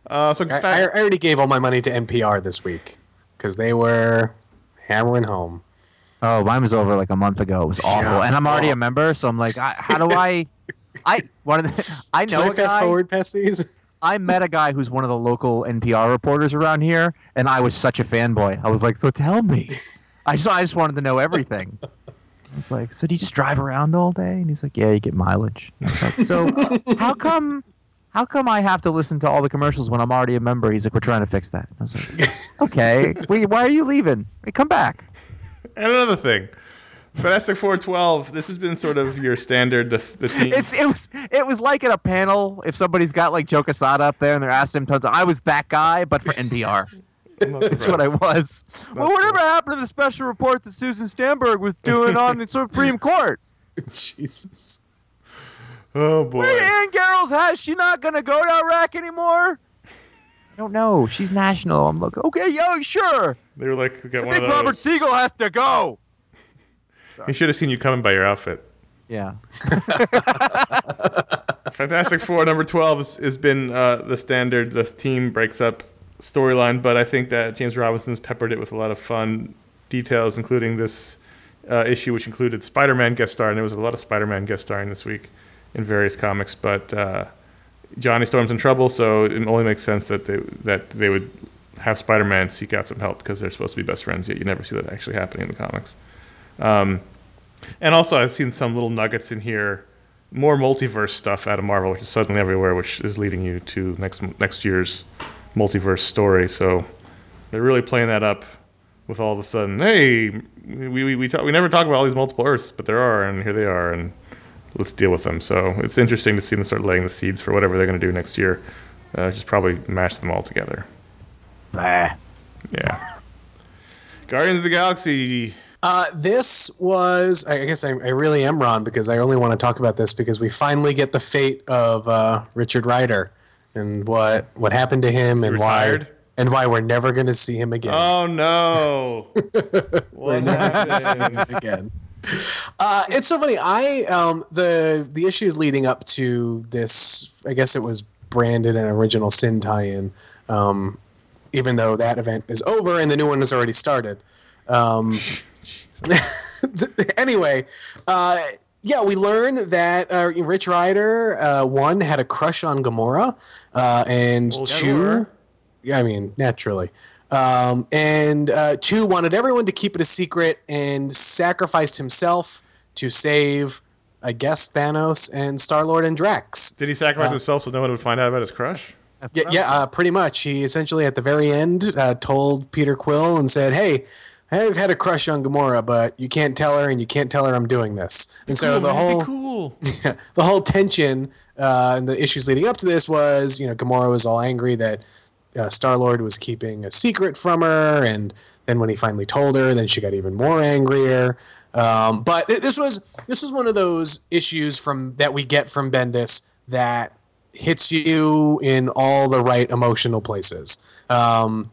Uh, so
I,
fa-
I already gave all my money to N P R this week because they were hammering home.
Oh, mine was over like a month ago. It was awful,
Yeah.
and I'm already
Oh.
a member, so I'm like, I, how do I? I one of the I know
Can I
a
fast
guy.
forward past these?
I met a guy who's one of the local N P R reporters around here, and I was such a fanboy. I was like, so tell me. I just I just wanted to know everything. I was like, so do you just drive around all day? And he's like, yeah, you get mileage. And I was like, so how come? How come I have to listen to all the commercials when I'm already a member? He's like, we're trying to fix that. I was like, okay, wait, why are you leaving? Wait, come back.
and another thing, Fantastic Four twelve. This has been sort of your standard. The the team.
It's it was it was like at a panel if somebody's got like Joe Quesada up there and they're asking him tons of. I was that guy, but for N P R. That's what I was. Well, whatever happened to the special report that Susan Stamberg was doing on the Supreme Court?
Jesus.
Oh boy.
Wait, Ann Garrels has she not gonna go to Iraq anymore? I don't know. She's national. I'm like, okay, yo, sure.
They were like, we got
I
one
think
of those.
Robert Siegel has to go.
He should have seen you coming by your outfit.
Yeah.
Fantastic Four number twelve has, has been uh, the standard. The team breaks up storyline, but I think that James Robinson's peppered it with a lot of fun details, including this uh, issue, which included Spider-Man guest star, and there was a lot of Spider-Man guest starring this week in various comics. But uh, Johnny Storm's in trouble, so it only makes sense that they that they would have Spider-Man seek out some help because they're supposed to be best friends. Yet you never see that actually happening in the comics. Um, and also, I've seen some little nuggets in here, more multiverse stuff out of Marvel, which is suddenly everywhere, which is leading you to next next year's multiverse story. So they're really playing that up with all of a sudden, hey, we we we, talk, we never talk about all these multiple Earths, but there are, and here they are, and let's deal with them. So it's interesting to see them start laying the seeds for whatever they're going to do next year. Uh, just probably mash them all together.
Bah.
Yeah. Guardians of the Galaxy.
Uh, this was, I guess I, I really am Ron because I only want to talk about this because we finally get the fate of uh, Richard Rider and what what happened to him and
retired?
why and why we're never going to see him again.
Oh no!
we're never going to see him again. Uh, it's so funny. I um, the the issues leading up to this, I guess it was branded an Original Sin tie-in, um, even though that event is over and the new one has already started. Um, anyway, uh, yeah, we learn that uh, Rich Rider, uh, one, had a crush on Gamora, uh, and
Well,
two,
sure.
yeah, I mean, naturally, um, and uh, two, wanted everyone to keep it a secret and sacrificed himself to save, I guess, Thanos and Star-Lord and Drax.
Did he sacrifice himself so no one would find out about his crush?
Yeah, yeah, uh, pretty much. He essentially, at the very end, uh, told Peter Quill and said, "Hey, I've had a crush on Gamora, but you can't tell her, and you can't tell her I'm doing this." And so
Cool,
the
man,
whole
be cool.
the whole tension uh, and the issues leading up to this was, you know, Gamora was all angry that uh, Star-Lord was keeping a secret from her, and then when he finally told her, then she got even more angrier. Um, but th- this was this was one of those issues from that we get from Bendis that hits you in all the right emotional places. Um,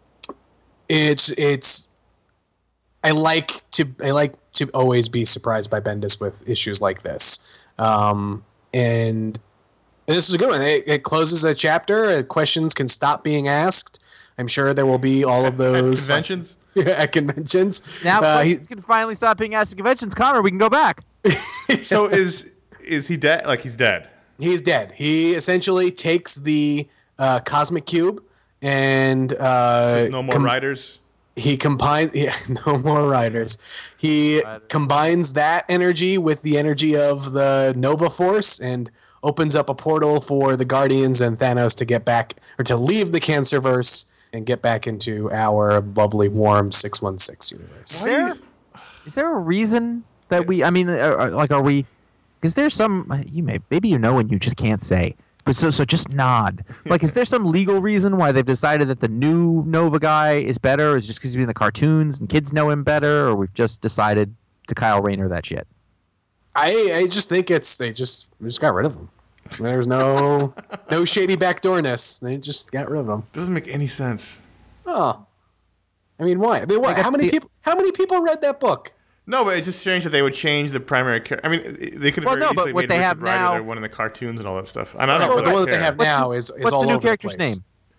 it's it's I like to I like to always be surprised by Bendis with issues like this, um, and this is a good one. It, it closes a chapter. Uh, questions can stop being asked. I'm sure there will be all of those
Conventions?
at conventions.
Now
Uh, he-
questions can finally stop being asked at conventions. Connor, we can go back.
So is is he dead? Like he's dead?
He's dead. He essentially takes the uh, cosmic cube and uh,
No more
com-
riders?
he combines. Yeah, no more riders. He combines that energy with the energy of the Nova Force and opens up a portal for the Guardians and Thanos to get back or to leave the Cancerverse and get back into our lovely, warm six one six universe.
Is there, is there a reason that we? I mean, uh, uh, like, are we? Is there some? You may maybe you know and you just can't say. But so so just nod. Like, is there some legal reason why they've decided that the new Nova guy is better? Or is it just because he's in the cartoons and kids know him better, or we've just decided to Kyle Rayner that shit?
I I just think it's they just they just got rid of him. There's no no shady backdoorness. They just got rid of him.
Doesn't make any sense.
Oh, I mean, why? I mean, what?
got
How many
the-
people? How many people read that book?
No, but it's just strange that they would change the primary character. I mean, they could have
Well,
very
no, but
easily
what
made
they
Richard
have
Rider
now-
their one in the cartoons and all that stuff. And I
No,
don't
but the
really
one that they
care.
have now is, is
What's
all
the new
over
character's
the place.
name?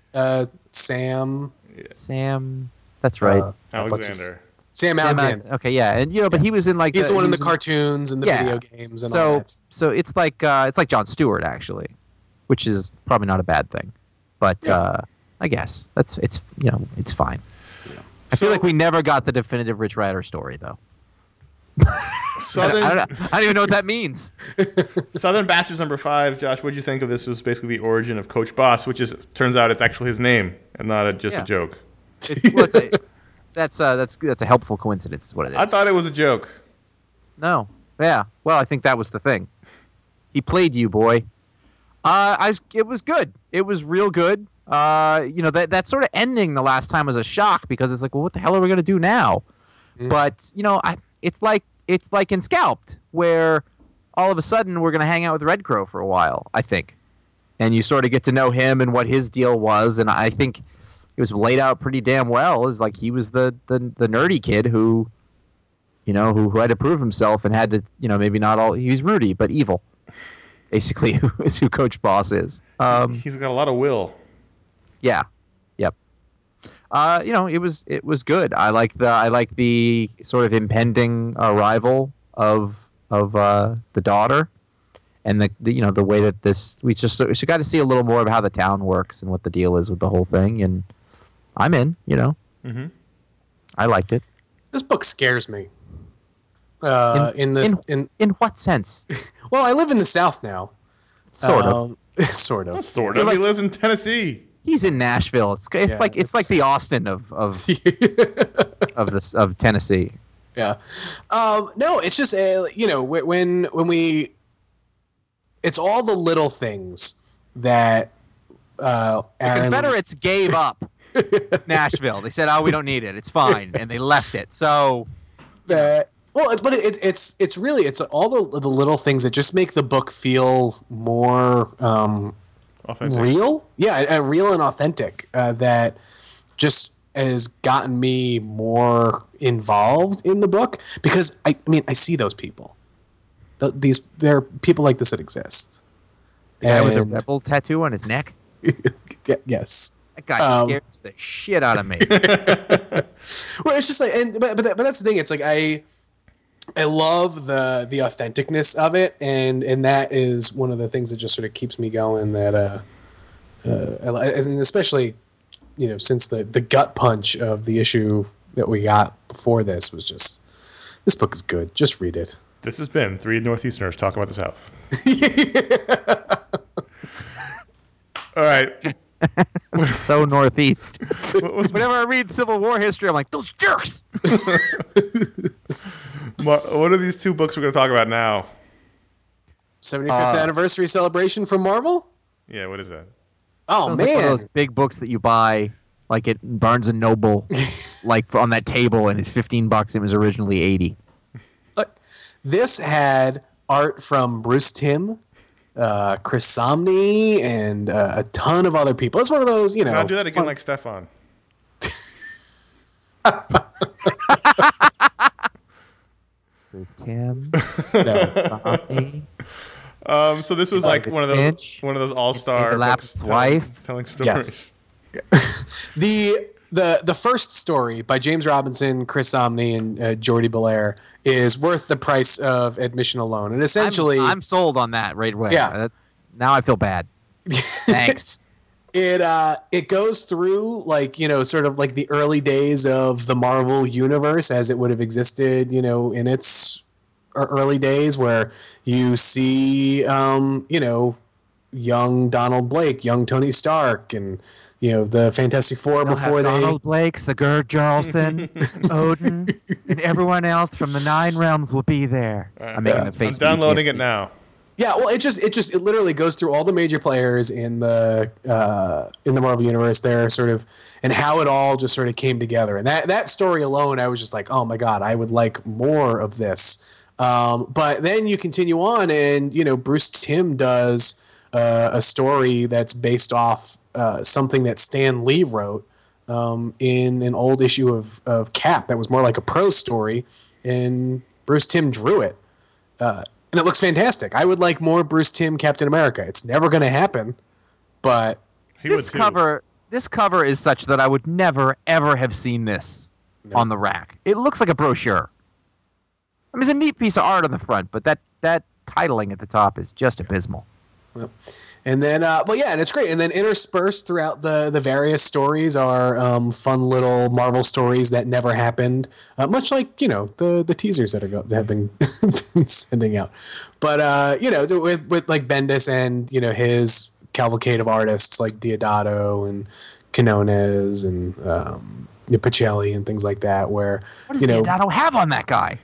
Uh, Sam.
Sam. That's right.
Uh, what's his-
Alexander.
Sam
Sam
Alexander.
Alex- okay, yeah, and you know, but he was in like
He's the one
he
in the
was
cartoons and the
Yeah.
video games and all
so
that.
so it's like uh, it's like Jon Stewart actually, which is probably not a bad thing, but
Yeah.
uh, I guess that's it's you know it's fine. I feel
So-
like we never got the definitive Rich Rider story though.
Southern,
I, don't, I don't even know what that means.
Southern Bastards number five. Josh, what did you think of this? Was basically the origin of Coach Boss, which is turns out it's actually his name and not a, just
Yeah.
a joke.
It's, well, it's a, that's uh, that's that's a helpful coincidence, is what it is.
I thought it was a joke.
No, yeah. Well, I think that was the thing. He played you, boy. Uh, I it was good. It was real good. Uh, you know that that sort of ending the last time was a shock because it's like, well, what the hell are we gonna do now? But you know, I it's like it's like in Scalped, where all of a sudden we're gonna hang out with Red Crow for a while. I think, and you sort of get to know him and what his deal was, and I think it was laid out pretty damn well. Is like he was the the the nerdy kid who, you know, who, who had to prove himself and had to, you know, maybe not all. He was Rudy, but evil. Basically, who is who Coach Boss is. Um,
He's got a lot of will.
yeah, yep. Uh, you know, it was it was good. I like the I like the sort of impending arrival of of uh, the daughter, and the, the you know the way that this we just we got to see a little more of how the town works and what the deal is with the whole thing. And I'm in. You know,
Mm-hmm.
I liked it.
This book scares me. Uh, in, the in,
in, in what sense?
well, I live in the South now.
Sort of.
Um, sort of.
Sort of.
like-
he lives in Tennessee.
He's in Nashville. It's it's
Yeah,
like it's, like
it's-
the Austin of of of this of Tennessee.
Yeah. Um, no, it's just uh, you know wh- when when we, it's all the little things that uh, Aaron.
Confederates gave up Nashville. They said, "Oh, we don't need it. It's fine," and they left it. So
That well, it's, but it, it's it's really it's all the the little things that just make the book feel more um,
Authentic.
real. Yeah, uh, real and authentic. Uh, that just has gotten me more involved in the book because I, I mean I see those people. Th- These there are people like this that exist.
the guy with a
And-
rebel tattoo on his neck.
Yeah, yes.
That guy
Um,
scares the shit out of me.
Well, it's just like, and but but, that, but that's the thing. It's like I, I love the the authenticness of it, and and that is one of the things that just sort of keeps me going. That uh, uh, I li- and especially, you know, since the the gut punch of the issue that we got before this was just, this book is good. Just read it.
This has been three Northeasterners talking about the South. All right.
So Northeast.
What, was,
Whenever I read Civil War history, I'm like, those jerks.
what are these two books we're going to talk about now?
seventy-fifth
Uh,
anniversary celebration from Marvel.
Yeah, what is that?
Oh
Sounds like one of
man,
those big books that you buy, like at Barnes and Noble, like on that table, and it's fifteen bucks. It was originally eighty.
Look, this had art from Bruce Timm, uh, Chris Somney, and uh, a ton of other people. It's one of those, you know.
Now do that again
fun-
like Stefan.
Bruce Tim,
no.
Bobby.
Um, so this was like
David
one of those
Finch,
one of those all-star
David
books
Lap's
telling,
wife.
telling stories.
Yes. the the the first story by James Robinson, Chris Somney, and uh, Jordy Belair is worth the price of admission alone. And essentially,
I'm, I'm sold on that right away.
Yeah.
Uh, now I feel bad. Thanks.
it uh it goes through like you know sort of like the early days of the Marvel universe as it would have existed, you know, in its ear- early days, where you see um you know young Donald Blake, young Tony Stark, and you know the Fantastic Four
They'll
before
have
they
Donald Blake, Sigurd Jarlson, Odin, and everyone else from the Nine Realms will be there. I'm making the
I'm
face. but you
downloading
can't
it
see.
now.
Yeah, well, it just it just it literally goes through all the major players in the uh, in the Marvel universe there, sort of, and how it all just sort of came together. And that that story alone, I was just like, oh my god, I would like more of this. Um, but then you continue on, and you know, Bruce Timm does uh, a story that's based off uh, something that Stan Lee wrote um, in an old issue of of Cap that was more like a prose story, and Bruce Timm drew it. Uh, And it looks fantastic. I would like more Bruce Timm Captain America. It's never going to happen, but
He would
This
too.
cover, this cover is such that I would never ever have seen this
No.
on the rack. It looks like a brochure. I mean, it's a neat piece of art on the front, but that that titling at the top is just abysmal.
Yep. And then, uh, well, yeah, and it's great. And then interspersed throughout the the various stories are um, fun little Marvel stories that never happened, uh, much like you know the the teasers that are go- that have been, been sending out. But uh, you know, with with like Bendis and you know his cavalcade of artists like Diodato and Quinones and um, Pacelli and things like that, where
What does
you know.
Diodato have on that guy?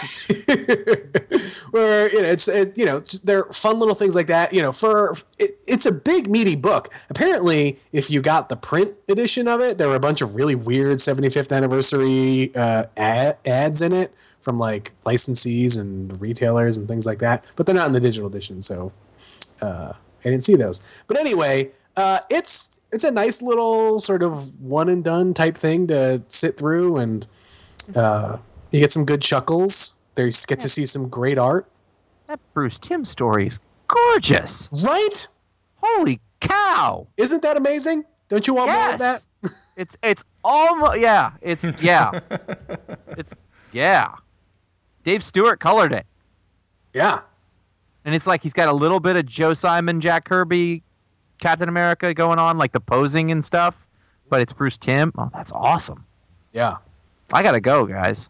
Where you know it's it, you know they're fun little things like that. You know, for it, it's a big meaty book. Apparently, if you got the print edition of it, there were a bunch of really weird seventy-fifth anniversary uh, ad, ads in it from like licensees and retailers and things like that. But they're not in the digital edition, so uh, I didn't see those. But anyway, uh, it's it's a nice little sort of one and done type thing to sit through, and uh, you get some good chuckles. There you get to see some great art.
That Bruce Timm story is gorgeous.
Right?
Holy cow!
Isn't that amazing? Don't you want more
Yes.
of that?
It's it's almost yeah. It's yeah. It's yeah. Dave Stewart colored it,
Yeah.
and it's like he's got a little bit of Joe Simon, Jack Kirby, Captain America going on, like the posing and stuff. But it's Bruce Timm. Oh, that's awesome.
Yeah.
I gotta go, guys.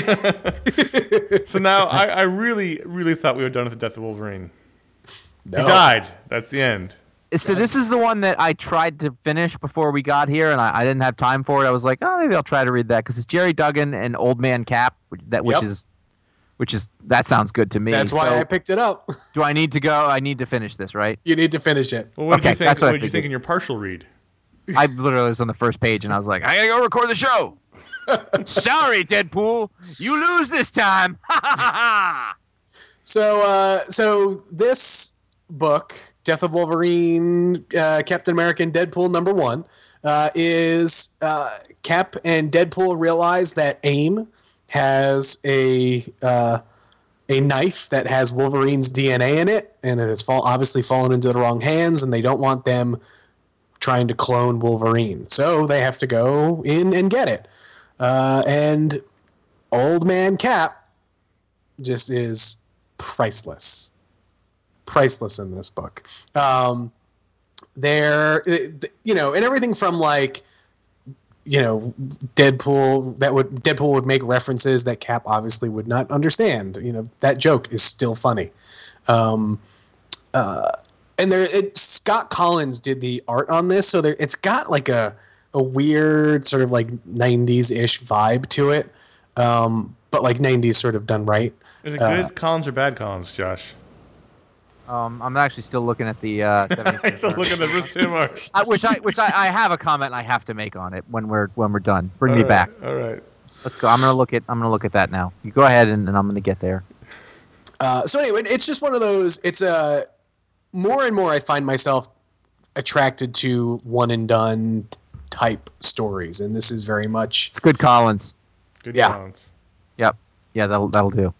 So now I, I really, really thought we were done with the death of Wolverine.
No.
He died. That's the end.
So this is the one that I tried to finish before we got here, and I, I didn't have time for it. I was like, oh, maybe I'll try to read that because it's Jerry Duggan and Old Man Cap, which, that which
Yep.
is, which is that sounds good to me.
That's why
So
I picked it up.
do I need to go? I need to finish this, right?
You need to finish it.
Well, what
Okay,
did you think?
that's what I
What did you
figured.
think in your partial read?
I literally was on the first page, and I was like, I gotta go record the show. Sorry, Deadpool, you lose this time.
So, uh, so this book, Death of Wolverine, uh, Captain America, and Deadpool number one, uh, is uh, Cap and Deadpool realize that AIM has a uh, a knife that has Wolverine's D N A in it, and it has fall obviously fallen into the wrong hands, and they don't want them trying to clone Wolverine, so they have to go in and get it. Uh, and Old Man Cap just is priceless. Priceless in this book. Um, there, you know, and everything from like, you know, Deadpool that would Deadpool would make references that Cap obviously would not understand. You know, that joke is still funny. Um, uh, and there, it, Scott Collins did the art on this, so there, it's got like a a weird sort of like nineties-ish vibe to it, um, but like nineties sort of done right.
Is it
Uh,
good Collins or bad Collins, Josh?
um, I'm actually still looking at the uh,
I
seventy-fifth
still looking at the Bruce Timm art.
I, which I which I, I have a comment I have to make on it when we're when we're done. Bring me
All
back.
right, All right.
Let's go. I'm gonna look at I'm gonna look at that now. You go ahead and, and I'm gonna get there.
Uh, so anyway, it's just one of those. It's a more and more I find myself attracted to one and done type stories, and this is very much
It's good Collins.
Good
Yeah.
Collins.
Yep. Yeah, that'll that'll do.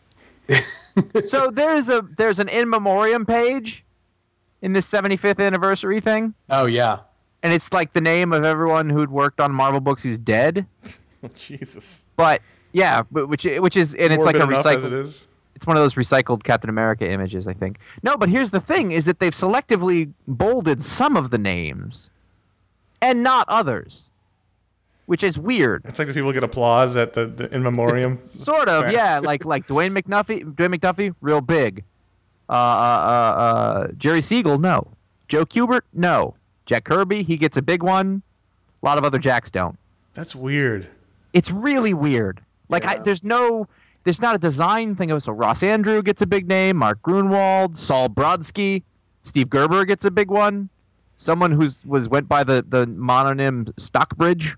So there's a there's an in memoriam page in this seventy-fifth anniversary thing,
oh yeah,
and it's like the name of everyone who'd worked on Marvel books who's dead.
Oh, Jesus.
But yeah, but which which is and it's like a
Morbid enough as it
recycled.
is.
It's one of those recycled Captain America images, I think. No, but here's the thing: is that they've selectively bolded some of the names, and not others, which is weird.
It's like the people get applause at the, the in memoriam.
Sort of,
Right.
yeah. Like like Dwayne McDuffie, Dwayne McDuffie, real big. Uh, uh, uh, uh, Jerry Siegel, no. Joe Kubert, no. Jack Kirby, he gets a big one. A lot of other Jacks don't.
That's weird.
It's really weird. Like I,
Yeah.
there's no, there's not a design thing. So Ross Andrew gets a big name. Mark Grunwald, Saul Brodsky, Steve Gerber gets a big one. Someone who's was went by the the mononym Stockbridge.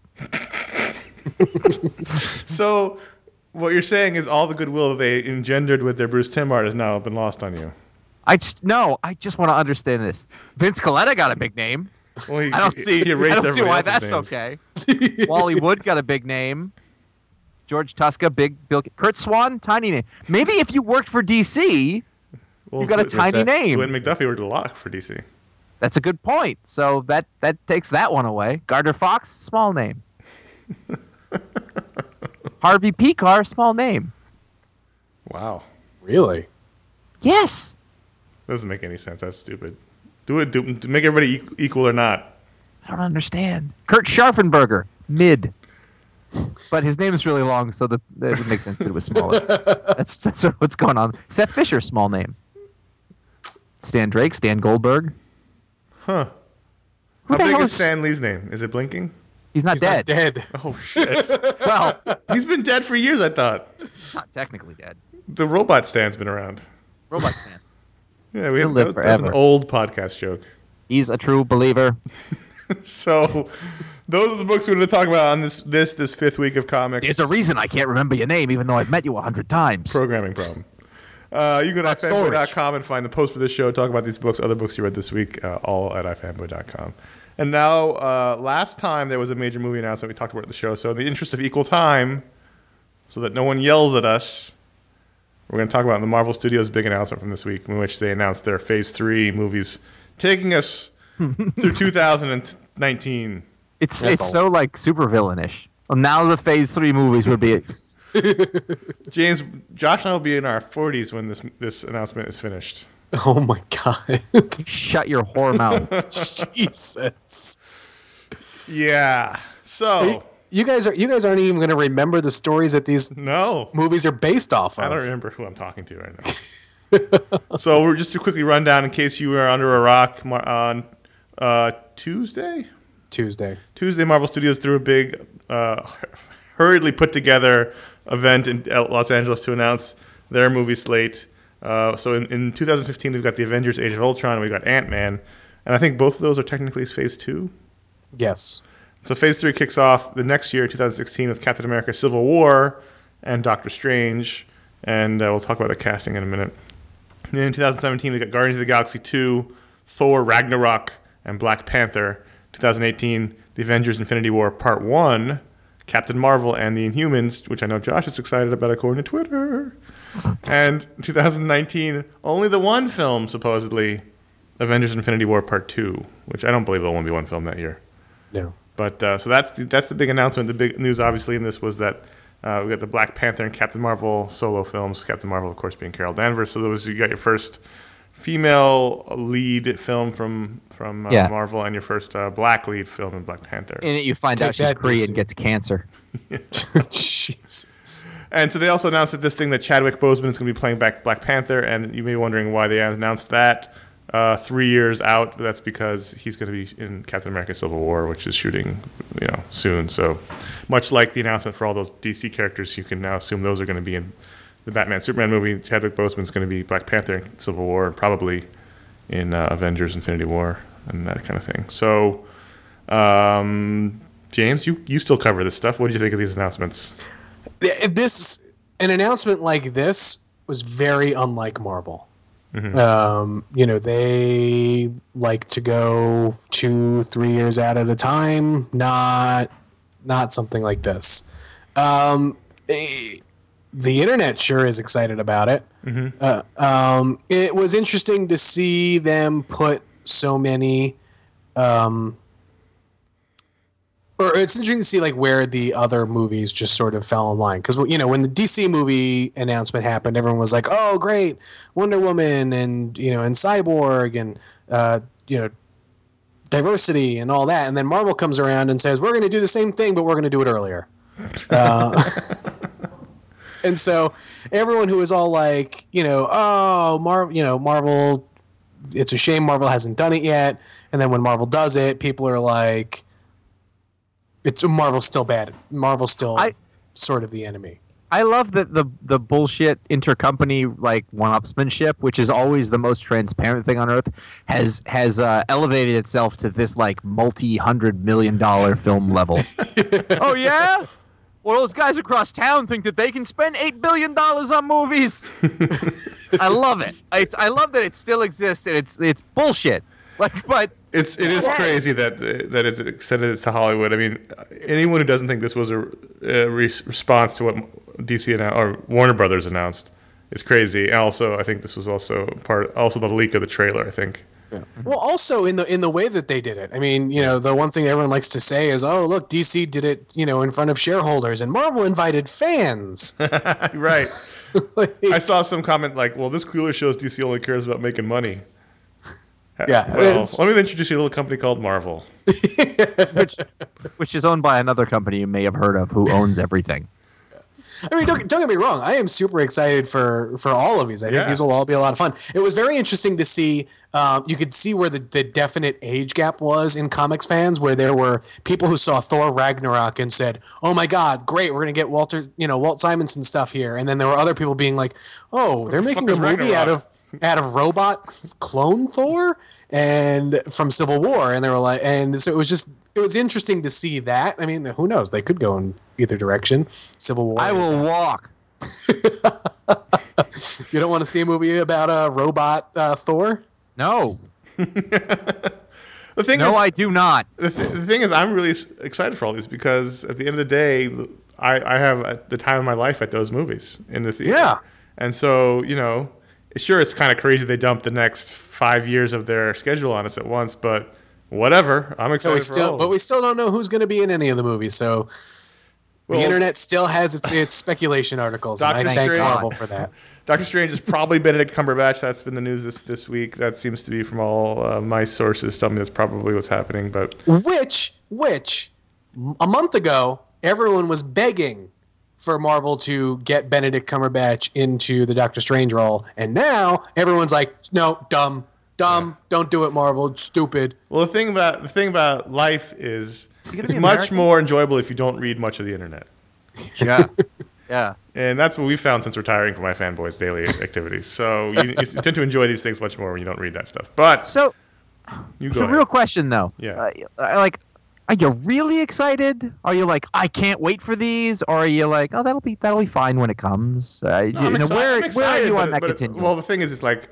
So, what you're saying is all the goodwill they engendered with their Bruce Timm art has now been lost on you.
I just no. I just want to understand this. Vince Coletta got a big name.
Well, he,
I don't
he-
see.
he
I
erased
don't see
everybody
why
else's
that's
names.
okay. Wally Wood got a big name. George Tuska, big Bill. Kurt Swan, tiny name. Maybe if you worked for D C,
Well,
you got a
Dw-
tiny
it.
name.
Dwayne McDuffie worked a lot for D C.
That's a good point. So that that takes that one away. Gardner Fox, small name. Harvey Pekar, small name.
Wow.
Really?
Yes.
Doesn't make any sense. That's stupid. Do it. Do, do make everybody e- equal or not.
I don't understand. Kurt Scharfenberger, mid. But his name is really long, so the, it would make sense that it was smaller. that's that's sort of what's going on. Seth Fisher, small name. Stan Drake, Stan Goldberg.
Huh.
Who
How
the
big
hell
is
is
Stan Lee's name? Is it blinking?
He's not
He's
dead.
not dead.
Oh shit.
Well,
He's been dead for years. I thought
he's not technically dead.
the robot Stan's been around.
Robot Stan.
Yeah, we
He'll
have,
live
that, that's an
forever.
old podcast joke.
He's a true believer.
So, those are the books we're going to talk about on this this this fifth week of comics.
There's a reason I can't remember your name, even though I've met you a hundred times.
Programming problem. Uh, you can go to
Not
ifanboy dot
storage.
com and find the post for this show, talk about these books, other books you read this week, uh, all at ifanboy dot com. And now, uh, last time there was a major movie announcement we talked about at the show, so in the interest of equal time, so that no one yells at us, we're going to talk about the Marvel Studios' big announcement from this week, in which they announced their Phase three movies, taking us through two thousand nineteen.
It's
That's
it's
all.
so like super villainish. Well, now the Phase Three movies would be.
James, Josh and I will be in our forties when this this announcement is finished.
Oh my god.
Shut your whore mouth.
Jesus.
Yeah. So,
You guys are you guys aren't even going to remember the stories that these
no.
movies are based off of.
I don't remember who I'm talking to right now. So we're just to quickly run down in case you were under a rock mar- on uh, Tuesday.
Tuesday.
Tuesday, Marvel Studios threw a big, uh, hurriedly put together event in Los Angeles to announce their movie slate. Uh, so in, in two thousand fifteen, we've got the Avengers: Age of Ultron, and we've got Ant-Man, and I think both of those are technically Phase Two.
Yes.
So Phase Three kicks off the next year, twenty sixteen, with Captain America: Civil War and Doctor Strange, and uh, we'll talk about the casting in a minute. And then in twenty seventeen, we got Guardians of the Galaxy two, Thor: Ragnarok, and Black Panther. twenty eighteen, The Avengers: Infinity War Part One, Captain Marvel and the Inhumans, which I know Josh is excited about according to Twitter. And twenty nineteen, only the one film supposedly, Avengers: Infinity War Part Two, which I don't believe there'll only be one film that year.
No.
But uh, so that's the, that's the big announcement. The big news, obviously, in this was that uh, we got the Black Panther and Captain Marvel solo films. Captain Marvel, of course, being Carol Danvers. So those you got your first female lead film from from uh,
Yeah.
Marvel and your first uh, black lead film in Black Panther.
In it, you find
Take
out she's
that,
Cree
D C.
and gets cancer.
Jesus.
And so they also announced that this thing that Chadwick Boseman is going to be playing back Black Panther, and you may be wondering why they announced that uh, three years out. But that's because he's going to be in Captain America: Civil War, which is shooting, you know, soon. So much like the announcement for all those D C characters, you can now assume those are going to be in the Batman Superman movie. Chadwick Boseman is going to be Black Panther in Civil War, and probably in uh, Avengers: Infinity War and that kind of thing. So, um, James, you you still cover this stuff. What did you think of these announcements?
This an announcement like this was very unlike Marvel. Um, you know, they like to go two, three years out at a time. Not, not something like this. Um, eh, the internet sure is excited about it. Uh, um, it was interesting to see them put so many. Um, Or it's interesting to see like where the other movies just sort of fell in line, because you know when the D C movie announcement happened, everyone was like, "Oh, great, Wonder Woman and you know and Cyborg and uh, you know diversity and all that," and then Marvel comes around and says, "We're going to do the same thing, but we're going to do it earlier." Uh, and so everyone who was all like, you know, "Oh, Mar, you know Marvel, it's a shame Marvel hasn't done it yet," and then when Marvel does it, people are like. It's Marvel's still bad. Marvel's still
I-
sort of the enemy.
I love that the the bullshit intercompany like one-upsmanship, which is always the most transparent thing on earth, has has uh, elevated itself to this like multi-hundred million dollar film level. Oh yeah. Well, those guys across town think that they can spend eight billion dollars on movies. I love it. I, I love that it still exists and it's it's bullshit. Like, but
It's it is crazy that that it's extended to Hollywood. I mean, anyone who doesn't think this was a, a re- response to what D C annou- or Warner Brothers announced is crazy. And also, I think this was also part also the leak of the trailer. I think
Yeah. Well, also in the in the way that they did it. I mean, you know, the one thing everyone likes to say is, "Oh, look, D C did it, you know, in front of shareholders, and Marvel invited fans."
Right. like, I saw some comment like, "Well, this clearly shows D C only cares about making money."
Yeah.
Well, let me introduce you to a little company called Marvel,
which which is owned by another company you may have heard of, who owns everything.
I mean, don't, don't get me wrong. I am super excited for, for all of these. I
yeah.
think these will all be a lot of fun. It was very interesting to see. Um, you could see where the, the definite age gap was in comics fans, where there were people who saw Thor Ragnarok and said, "Oh my God, great! We're gonna get Walter, you know, Walt Simonson stuff here." And then there were other people being like, "Oh, they're making a movie Ragnarok? out of out of robot clone Thor and from Civil War," and they were like, and so it was just. It was interesting to see that. I mean, who knows? They could go in either direction. Civil War.
I will walk.
You don't want to see a movie about a robot uh, Thor?
No.
the thing
no,
is,
I do not.
The, th- the thing is, I'm really excited for all these because at the end of the day, I, I have the time of my life at those movies in the theater.
Yeah.
And so, you know, sure, it's kind of crazy they dumped the next five years of their schedule on us at once, but whatever. I'm excited
but we
for
still,
all.
But we still don't know who's going to be in any of the movies, so
well,
the internet still has its, its speculation articles,
Doctor
and I thank
Strange,
Marvel for that.
Doctor Strange is probably Benedict Cumberbatch. That's been the news this, this week. That seems to be from all uh, my sources telling me that's probably what's happening. But
Which, which, a month ago, everyone was begging for Marvel to get Benedict Cumberbatch into the Doctor Strange role, and now everyone's like, no, dumb. Dumb, yeah. Don't do it, Marvel. It's stupid.
Well, the thing about the thing about life is it's much more enjoyable if you don't read much of the internet.
Yeah, yeah.
And that's what we found since retiring from my fanboys' daily activities. So you, you tend to enjoy these things much more when you don't read that stuff. But
so,
you go
so
ahead.
Real question though.
Yeah.
Uh, like, are you really excited? Are you like, I can't wait for these? Or are you like, oh, that'll be that'll be fine when it comes? Uh,
no,
you
I'm
know,
excited,
where
I'm excited,
where are you on
but,
that
but
continuum?
It, well, the thing is, it's like.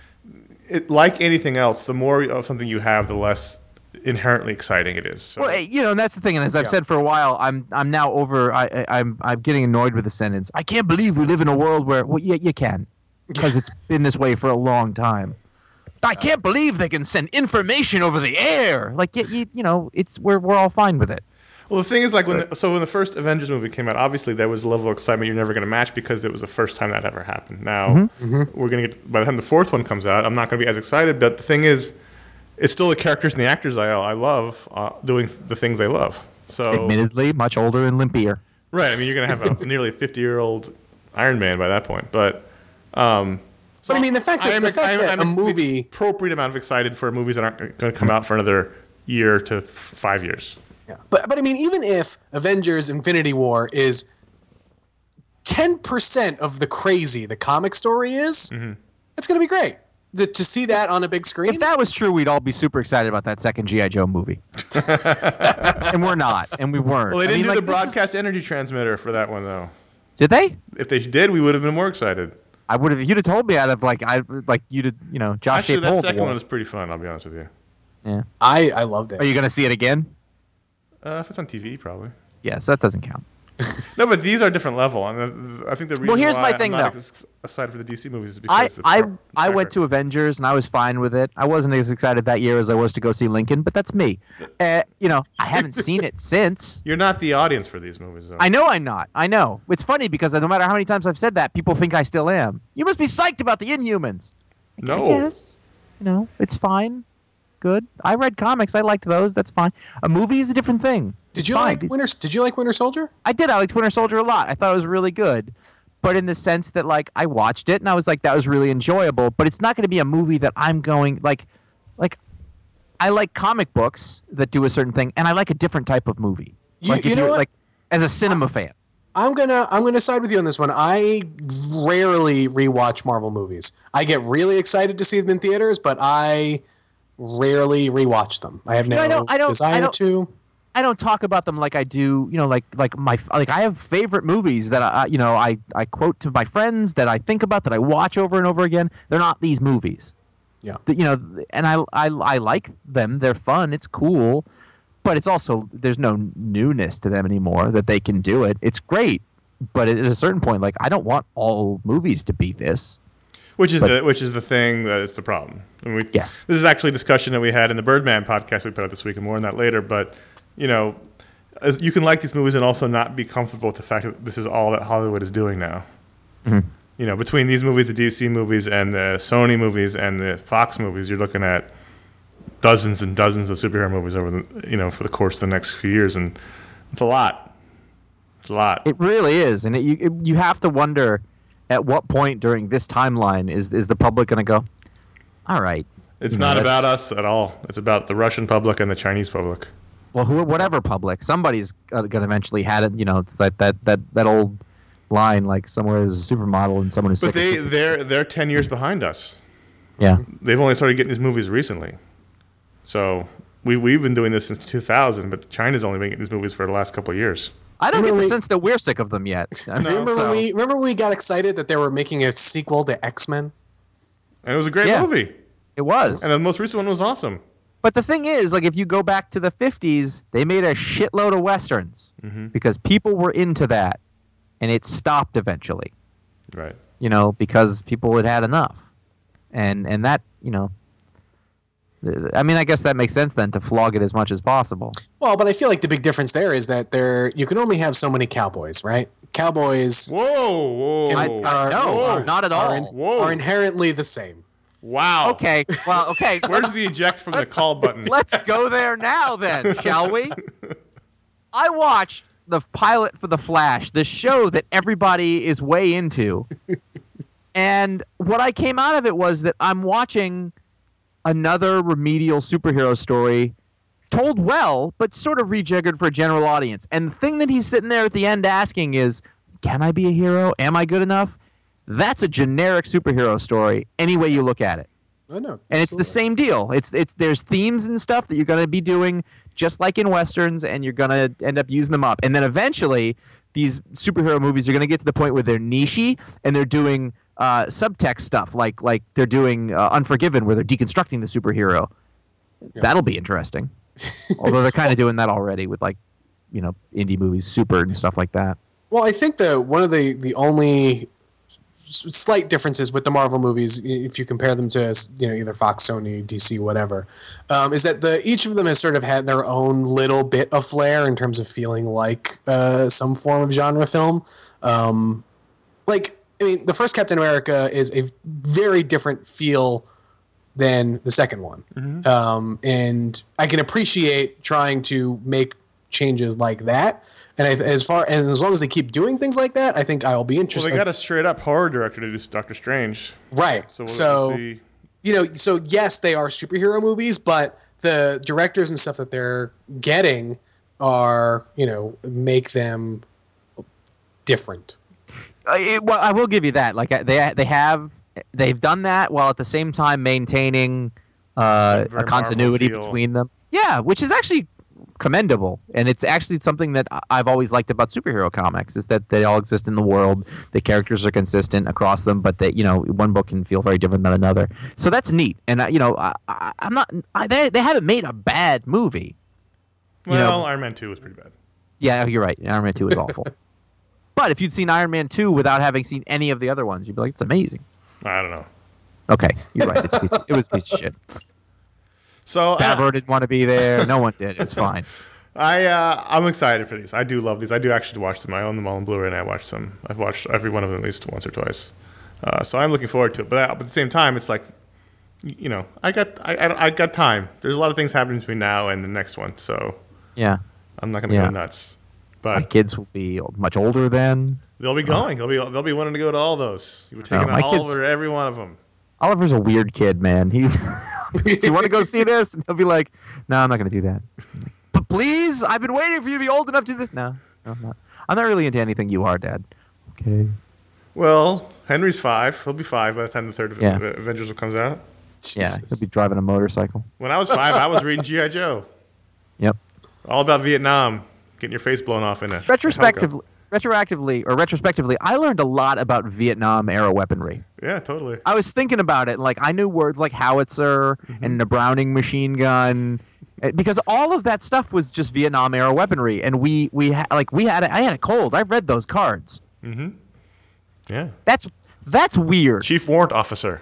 It, like anything else, the more of something you have, the less inherently exciting it is. So.
Well, you know, and that's the thing. And as I've
yeah. said
for a while, I'm I'm now over. I, I I'm I'm getting annoyed with the sentence. I can't believe we live in a world where. Well, yeah, you can, because it's been this way for a long time. I can't believe they can send information over the air. Like, you, you, you know, it's we're we're all fine with it.
Well, the thing is, like, when the, so when the first Avengers movie came out, obviously there was a level of excitement you're never going to match because it was the first time that ever happened. Now, mm-hmm. we're going to get, by the time the fourth one comes out, I'm not going to be as excited, but the thing is, it's still the characters and the actors I, I love uh, doing the things they love. So,
admittedly, much older and limpier.
Right. I mean, you're going to have a nearly fifty-year-old Iron Man by that point. But, um,
but I mean, the fact that, the fact
I'm,
that
I'm,
a
I'm
movie...
appropriate amount of excited for movies that aren't going to come out for another year to five years.
Yeah. But but I mean, even if Avengers Infinity War is ten percent of the crazy the comic story is, mm-hmm. it's going to be great. The, to see that on a big screen.
If that was true, we'd all be super excited about that second G I. Joe movie. And we're not, and we weren't.
Well, they
I
didn't
mean,
do
like,
the broadcast
is...
energy transmitter for that one, though.
Did they?
If they did, we would have been more excited.
I would have. You'd have told me I'd have like I like you'd have, you know Josh.
Actually, that
Hole
second one was pretty fun. I'll be honest with you.
Yeah.
I I loved it.
Are you going to see it again?
Uh, if it's on T V, probably.
Yes, that doesn't count.
No, but these are different level. I mean, I think the reason
well, here's
why
my thing,
I'm not
though.
ex- aside for the D C movies is
I
because
I,
the
I went to Avengers and I was fine with it. I wasn't as excited that year as I was to go see Lincoln, but that's me. Uh, you know, I haven't seen it since.
You're not the audience for these movies, though.
I know I'm not. I know. It's funny because no matter how many times I've said that, people think I still am. You must be psyched about the Inhumans.
No.
I guess. You know, it's fine. Good. I read comics. I liked those. That's fine. A movie is a different thing.
Did
It's
you
fine.
like Winter? Did you like Winter Soldier?
I did. I liked Winter Soldier a lot. I thought it was really good. But in the sense that, like, I watched it and I was like, that was really enjoyable. But it's not going to be a movie that I'm going, like, like, I like comic books that do a certain thing, and I like a different type of movie.
You,
like,
you
if
know
you're,
what?
Like, as a cinema fan.
I'm gonna I'm gonna side with you on this one. I rarely rewatch Marvel movies. I get really excited to see them in theaters, but I rarely rewatch them. I have no
No, I don't- I don't-
desire
I don't-
to.
I don't talk about them like I do, you know, like like my like I have favorite movies that I you know I, I quote to my friends that I think about that I watch over and over again. They're not these movies.
Yeah.
The- you know, and I, I I like them. They're fun. It's cool, but it's also there's no newness to them anymore that they can do it. It's great, but at a certain point, like I don't want all movies to be this.
Which is
But-
the which is the thing that is the problem. I mean, we,
Yes.
This is actually a discussion that we had in the Birdman podcast we put out this week, and more on that later. But you know, as you can like these movies and also not be comfortable with the fact that this is all that Hollywood is doing now.
Mm-hmm.
You know, between these movies, the D C movies, and the Sony movies, and the Fox movies, you're looking at dozens and dozens of superhero movies over the you know for the course of the next few years, and it's a lot. It's a lot.
It really is, and it, you it, you have to wonder at what point during this timeline is is the public going to go, all right.
It's
you know,
not
that's-
about us at all. It's about the Russian public and the Chinese public.
Well, who, whatever public, somebody's going to eventually had it. You know, it's that that that that old line, like somewhere is a supermodel and someone who's
But
sick.
they
of super-
they're they're ten years behind us.
yeah.
They've only started getting these movies recently. So we we've been doing this since two thousand, but China's only been getting these movies for the last couple of years.
I don't get
Remember
the
we-
sense that we're sick of them yet. I mean,
Remember
so-
when we remember when we got excited that they were making a sequel to X-Men?
And it was a great
Yeah.
movie.
It was.
And the most recent one was awesome.
But the thing is, like, if you go back to the fifties, they made a shitload of westerns
Mm-hmm.
because people were into that, and it stopped eventually.
Right.
You know, because people had had enough, and and that you know, th- I mean, I guess that makes sense then to flog it as much as possible.
Well, but I feel like the big difference there is that there you can only have so many cowboys, right? Cowboys
Whoa, whoa.
I, I, no,
Whoa.
not at all.
are, in-
Whoa.
are inherently the same.
Wow.
Okay, well, okay.
Where's the eject from the call button?
Let's go there now, then, shall we? I watched the pilot for The Flash, the show that everybody is way into. And what I came out of it was that I'm watching another remedial superhero story told well, but sort of rejiggered for a general audience. And the thing that he's sitting there at the end asking is, can I be a hero? Am I good enough? That's a generic superhero story any way you look at it.
I know.
And it's the same deal. It's it's there's themes and stuff that you're going to be doing just like in westerns, and you're going to end up using them up. And then eventually, these superhero movies are going to get to the point where they're nichey and they're doing uh, subtext stuff, like like they're doing uh, Unforgiven, where they're deconstructing the superhero. That'll be interesting. Although they're kind of doing that already with like, you know, indie movies, Super and stuff like that.
Well, I think the one of the the only s- slight differences with the Marvel movies, i- if you compare them to you know either Fox, Sony, D C, whatever, um, is that the each of them has sort of had their own little bit of flair in terms of feeling like uh, some form of genre film. Um, like, I mean, the first Captain America is a very different feel than the second one, um, and I can appreciate trying to make changes like that. And I, as far and as long as they keep doing things like that, I think I'll be
Well,
interested.
they got a straight up horror director to do Doctor Strange.
right.
So
So,
we'll see.
you know, so yes, they are superhero movies, but the directors and stuff that they're getting are, you know, make them different.
Uh, it, well, I will give you that. Like uh, they they have they've done that while at the same time maintaining uh,
Very
a continuity
Marvel feel.
between them. Yeah, which is actually commendable, and it's actually something that I- I've always liked about superhero comics is that they all exist in the world. The characters are consistent across them, but that you know one book can feel very different than another. So that's neat. And uh, you know, I, I, I'm not. I, they they haven't made a bad movie.
Well,
know-
Iron Man two was pretty bad.
Yeah, you're right. Iron Man two is awful. But if you'd seen Iron Man two without having seen any of the other ones, you'd be like, it's amazing.
I don't know.
Okay, you're right. It's a piece of, it was a piece of shit.
So
Favreau
uh,
didn't want to be there. No one did. It's fine.
I uh, I'm excited for these. I do love these. I do actually watch them. I own them all on Blu-ray, and I watch them. I've watched every one of them at least once or twice. Uh, so I'm looking forward to it. But, uh, but at the same time, it's like, y- you know, I got I, I, I got time. There's a lot of things happening between now and the next one, so
Yeah.
I'm not gonna
Yeah.
go nuts.
My
But
kids will be much older then.
they'll be going. They'll be they'll be wanting to go to all those. You were taking
Oh, my kids-
Oliver to every one of them.
Oliver's a weird kid, man. He, do you want to go see this? And he'll be like, no, I'm not going to do that. But please, I've been waiting for you to be old enough to do this. No, no, I'm not. I'm not really into anything you are, Dad. Okay.
Well, Henry's five. He'll be five by the time the third
Yeah.
Avengers comes out.
Yeah, he'll be driving a motorcycle.
When I was five, I was reading G I Joe.
Yep.
All about Vietnam, getting your face blown off in a
Retrospectively, retroactively, or retrospectively, I learned a lot about Vietnam era weaponry.
Yeah, totally.
I was thinking about it, and like I knew words like howitzer and the Browning machine gun, eh, because all of that stuff was just Vietnam era weaponry, and we we ha- like we had a, I had a cold. I read those cards.
Yeah.
That's That's weird.
Chief Warrant Officer.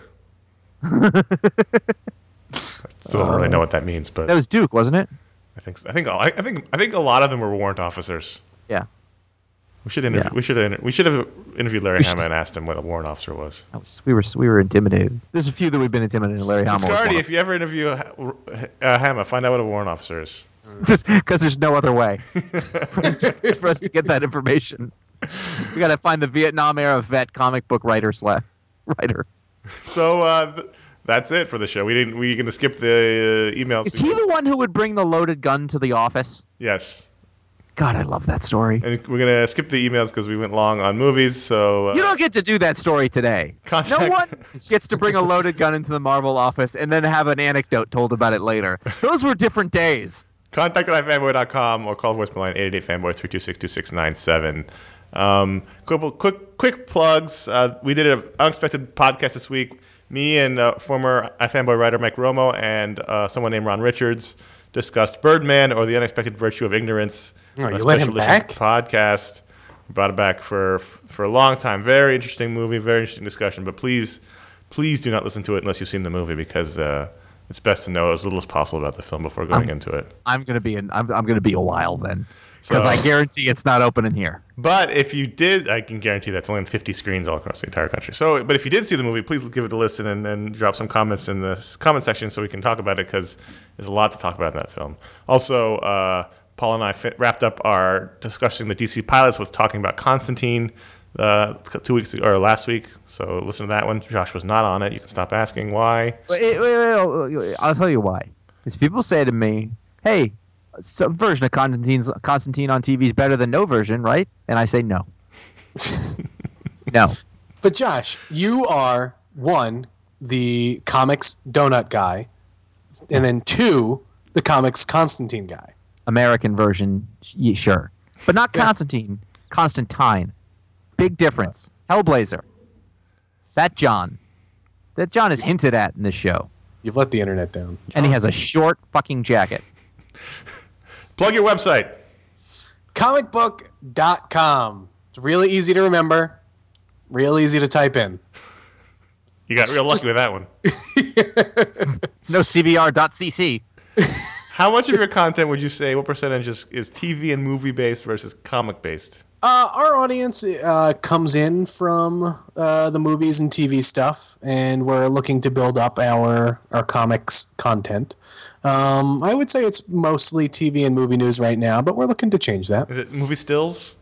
Still don't really know what that means, but
That was Duke, wasn't it?
I think so. I think I think I think a lot of them were warrant officers.
Yeah.
We should interview.
Yeah.
We should inter- we should have interviewed Larry
We
Hama
should-
and asked him what a warrant officer was.
That was, we were we were intimidated. There's a few that we've been intimidated. Larry Hama was one
Scardy,
of
if you ever interview uh, Hama, find out what a warrant officer is.
because there's no other way for us, to, for us to get that information. We got to find the Vietnam era vet comic book writer slash writer.
So uh, th- that's it for the show. We didn't. We going to skip the uh, emails.
Is he the one who would bring the loaded gun to the office?
Yes.
God, I love that story.
And we're gonna skip the emails because we went long on movies. So uh,
You don't get to do that story today.
Contact-
No one gets to bring a loaded gun into the Marvel office and then have an anecdote told about it later. Those were different days.
contact at ifanboy dot com or call voicemail line eight eight eight fanboy three two six two six nine seven. Um, quick, quick, quick plugs. Uh, we did an unexpected podcast this week. Me and uh, former iFanboy writer Mike Romo and uh, someone named Ron Richards discussed Birdman or the Unexpected Virtue of Ignorance.
Oh, you
a
let him
special edition
back?
Podcast. We brought it back for for a long time. Very interesting movie. Very interesting discussion. But please, please do not listen to it unless you've seen the movie because uh, it's best to know as little as possible about the film before going
Um,
into it.
I'm gonna be in. I'm, I'm gonna be a while then, because
So-
I guarantee it's not open in here.
But if you did, I can guarantee that's only on fifty screens all across the entire country. So, but if you did see the movie, please give it a listen and, and drop some comments in the s- comment section so we can talk about it because there's a lot to talk about in that film. Also, uh, Paul and I fi- wrapped up our discussing the D C pilots with talking about Constantine uh, two weeks ago, or last week. So listen to that one. Josh was not on it. You can stop asking why.
Wait, wait, wait, wait, I'll tell you why. Because people say to me, "Hey, some version of Constantine's Constantine on T V is better than no version, right?" And I say no. No.
But Josh, you are one, the comics donut guy, and then two, the comics Constantine guy.
American version, y- sure, but not
Yeah.
Constantine. Constantine, big difference. Hellblazer. That John. That John is hinted at in this show,
You've let the internet down.
and he has a short fucking jacket.
Plug your website.
comic book dot com. It's really easy to remember, real easy to type in.
You got real lucky
Just-
with that one.
It's no C B R dot C C.
How much of your content would you say, what percentage is, is T V and movie based versus comic based?
Uh, our audience uh, comes in from uh, the movies and T V stuff, and we're looking to build up our our comics content. Um, I would say it's mostly T V and movie news right now, but we're looking to change that.
Is it movie stills?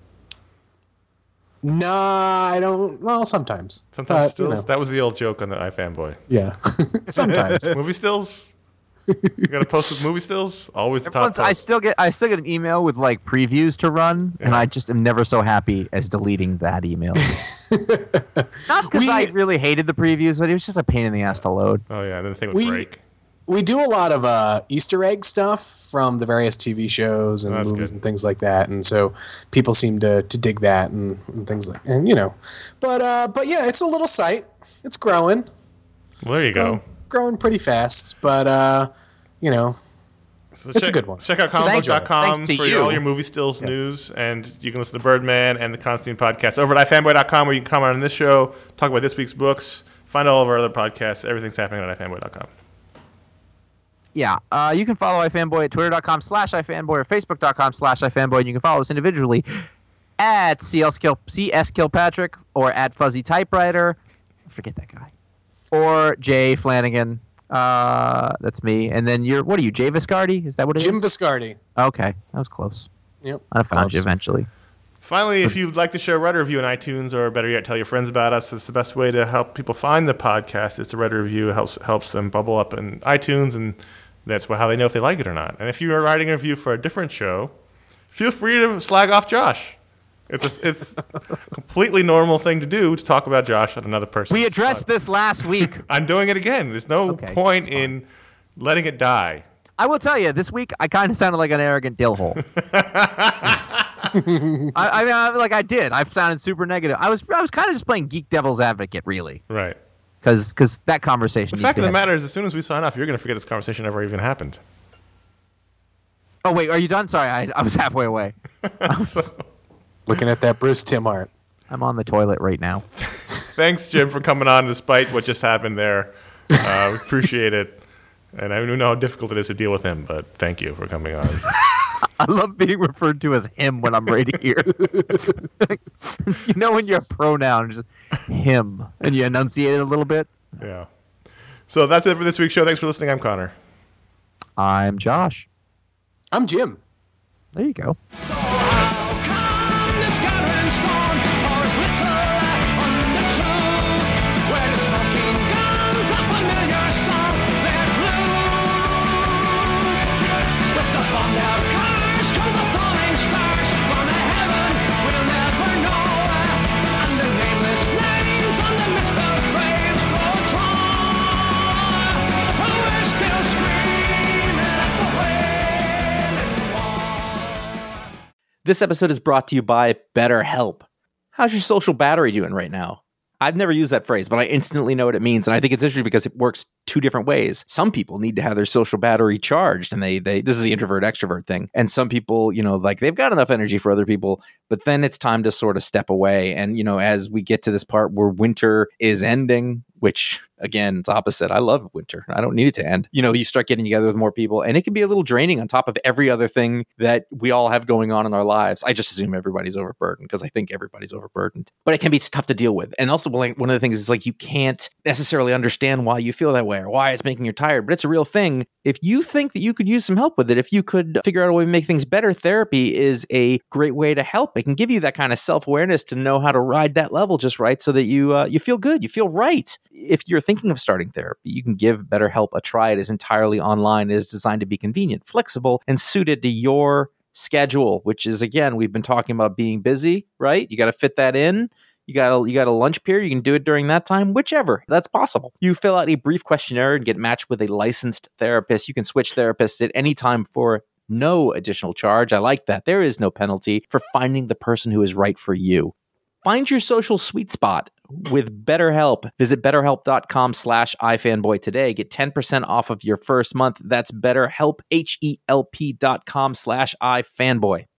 Nah, I don't. Well, sometimes.
Sometimes
Uh, you
stills?
know,
That was the old joke on the iFanboy.
yeah, sometimes.
Movie stills? You got to post with movie stills? Always the top
Once I
post.
still get I still get an email with like previews to run, and
Yeah.
I just am never so happy as deleting that email. Not because
We-
I really hated the previews, but it was just a pain in the ass to load.
Oh, yeah, and then the thing would
We-
break.
We do a lot of uh, Easter egg stuff from the various T V shows and
Oh, that's
movies
good.
and things like that, and so people seem to, to dig that and, and things like and you know, but uh, but yeah, it's a little site. It's growing,
Well, there you go.
growing pretty fast, but uh, you know,
So
It's a
check,
good one.
Check out comic book
Thanks-
dot com
thanks to
for
you.
all your movie stills news, and you can listen to Birdman and the Constantine podcast over at ifanboy dot com, where you can comment on this show, talk about this week's books, find all of our other podcasts. Everything's happening on ifanboy dot com.
Yeah, uh, you can follow iFanboy at twitter.com slash iFanboy or facebook.com slash iFanboy, and you can follow us individually at C S Kill, C S Kilpatrick or at Fuzzy Typewriter. Forget that guy. Or Jay Flanagan. Uh, that's me. And then you're, what are you, Jay Viscardi? Is that what it is?
Jim Biscardi.
Okay, that was close.
Yep,
I found
close.
you eventually.
Finally, if you'd like to share a writer review on iTunes, or better yet, tell your friends about us, it's the best way to help people find the podcast. It's a writer review. It helps, helps them bubble up in iTunes, and that's how they know if they like it or not. And if you are writing a review for a different show, feel free to slag off Josh. It's a, it's a completely normal thing to do to talk about Josh on another person.
We addressed this last week.
I'm doing it again. There's no
Okay,
point
that's fine.
in letting it die.
I will tell you, this week I kind of sounded like an arrogant dillhole. I, I mean, I, like I did. I sounded super negative. I was, I was kind of just playing geek devil's advocate, really,
Right.
because, because that conversation.
The
needs
fact
to
of the
have-
matter is, as soon as we sign off, you're going to forget this conversation ever even happened.
Oh wait, are you done? Sorry, I, I was halfway away. I was,
Looking at that Bruce Tim art.
I'm on the toilet right now.
Thanks, Jim, for coming on despite what just happened there. Uh, we appreciate it. And I don't know how difficult it is to deal with him, but thank you for coming on.
I love being referred to as him when I'm right here. You know when you're a pronoun, just him, and you enunciate it a little bit?
Yeah. So that's it for this week's show. Thanks for listening. I'm Connor.
I'm Josh.
I'm Jim.
There you go.
So how come this gathering storm pours little on the truth? Where the smoking guns, a familiar song, let loose. With the bombed out cars come the falling stars from a heaven we'll never know. And the nameless names on the misspelled graves grow tall. But we're still screaming at the wailing wall.
This episode is brought to you by BetterHelp. How's your social battery doing right now? I've never used that phrase, but I instantly know what it means. And I think it's interesting because it works two different ways. Some people need to have their social battery charged, and they, they this is the introvert extrovert thing. And some people, you know, like they've got enough energy for other people, but then it's time to sort of step away. And, you know, as we get to this part where winter is ending, which again, it's opposite. I love winter. I don't need it to end. You know, you start getting together with more people, and it can be a little draining on top of every other thing that we all have going on in our lives. I just assume everybody's overburdened because I think everybody's overburdened, but it can be tough to deal with. And also, like, one of the things is like you can't necessarily understand why you feel that way or why it's making you tired, but it's a real thing. If you think that you could use some help with it, if you could figure out a way to make things better, therapy is a great way to help. It can give you that kind of self-awareness to know how to ride that level just right so that you uh, you feel good, you feel right. If you're thinking of starting therapy, you can give BetterHelp a try. It is entirely online. It is designed to be convenient, flexible, and suited to your schedule, which is, again, we've been talking about being busy, right? You got to fit that in. You got a, you got a lunch period. You can do it during that time, whichever. That's possible. You fill out a brief questionnaire and get matched with a licensed therapist. You can switch therapists at any time for no additional charge. I like that. There is no penalty for finding the person who is right for you. Find your social sweet spot with BetterHelp. Visit betterhelp.com slash ifanboy today. Get ten percent off of your first month. That's BetterHelp, H E L P dot com slash ifanboy.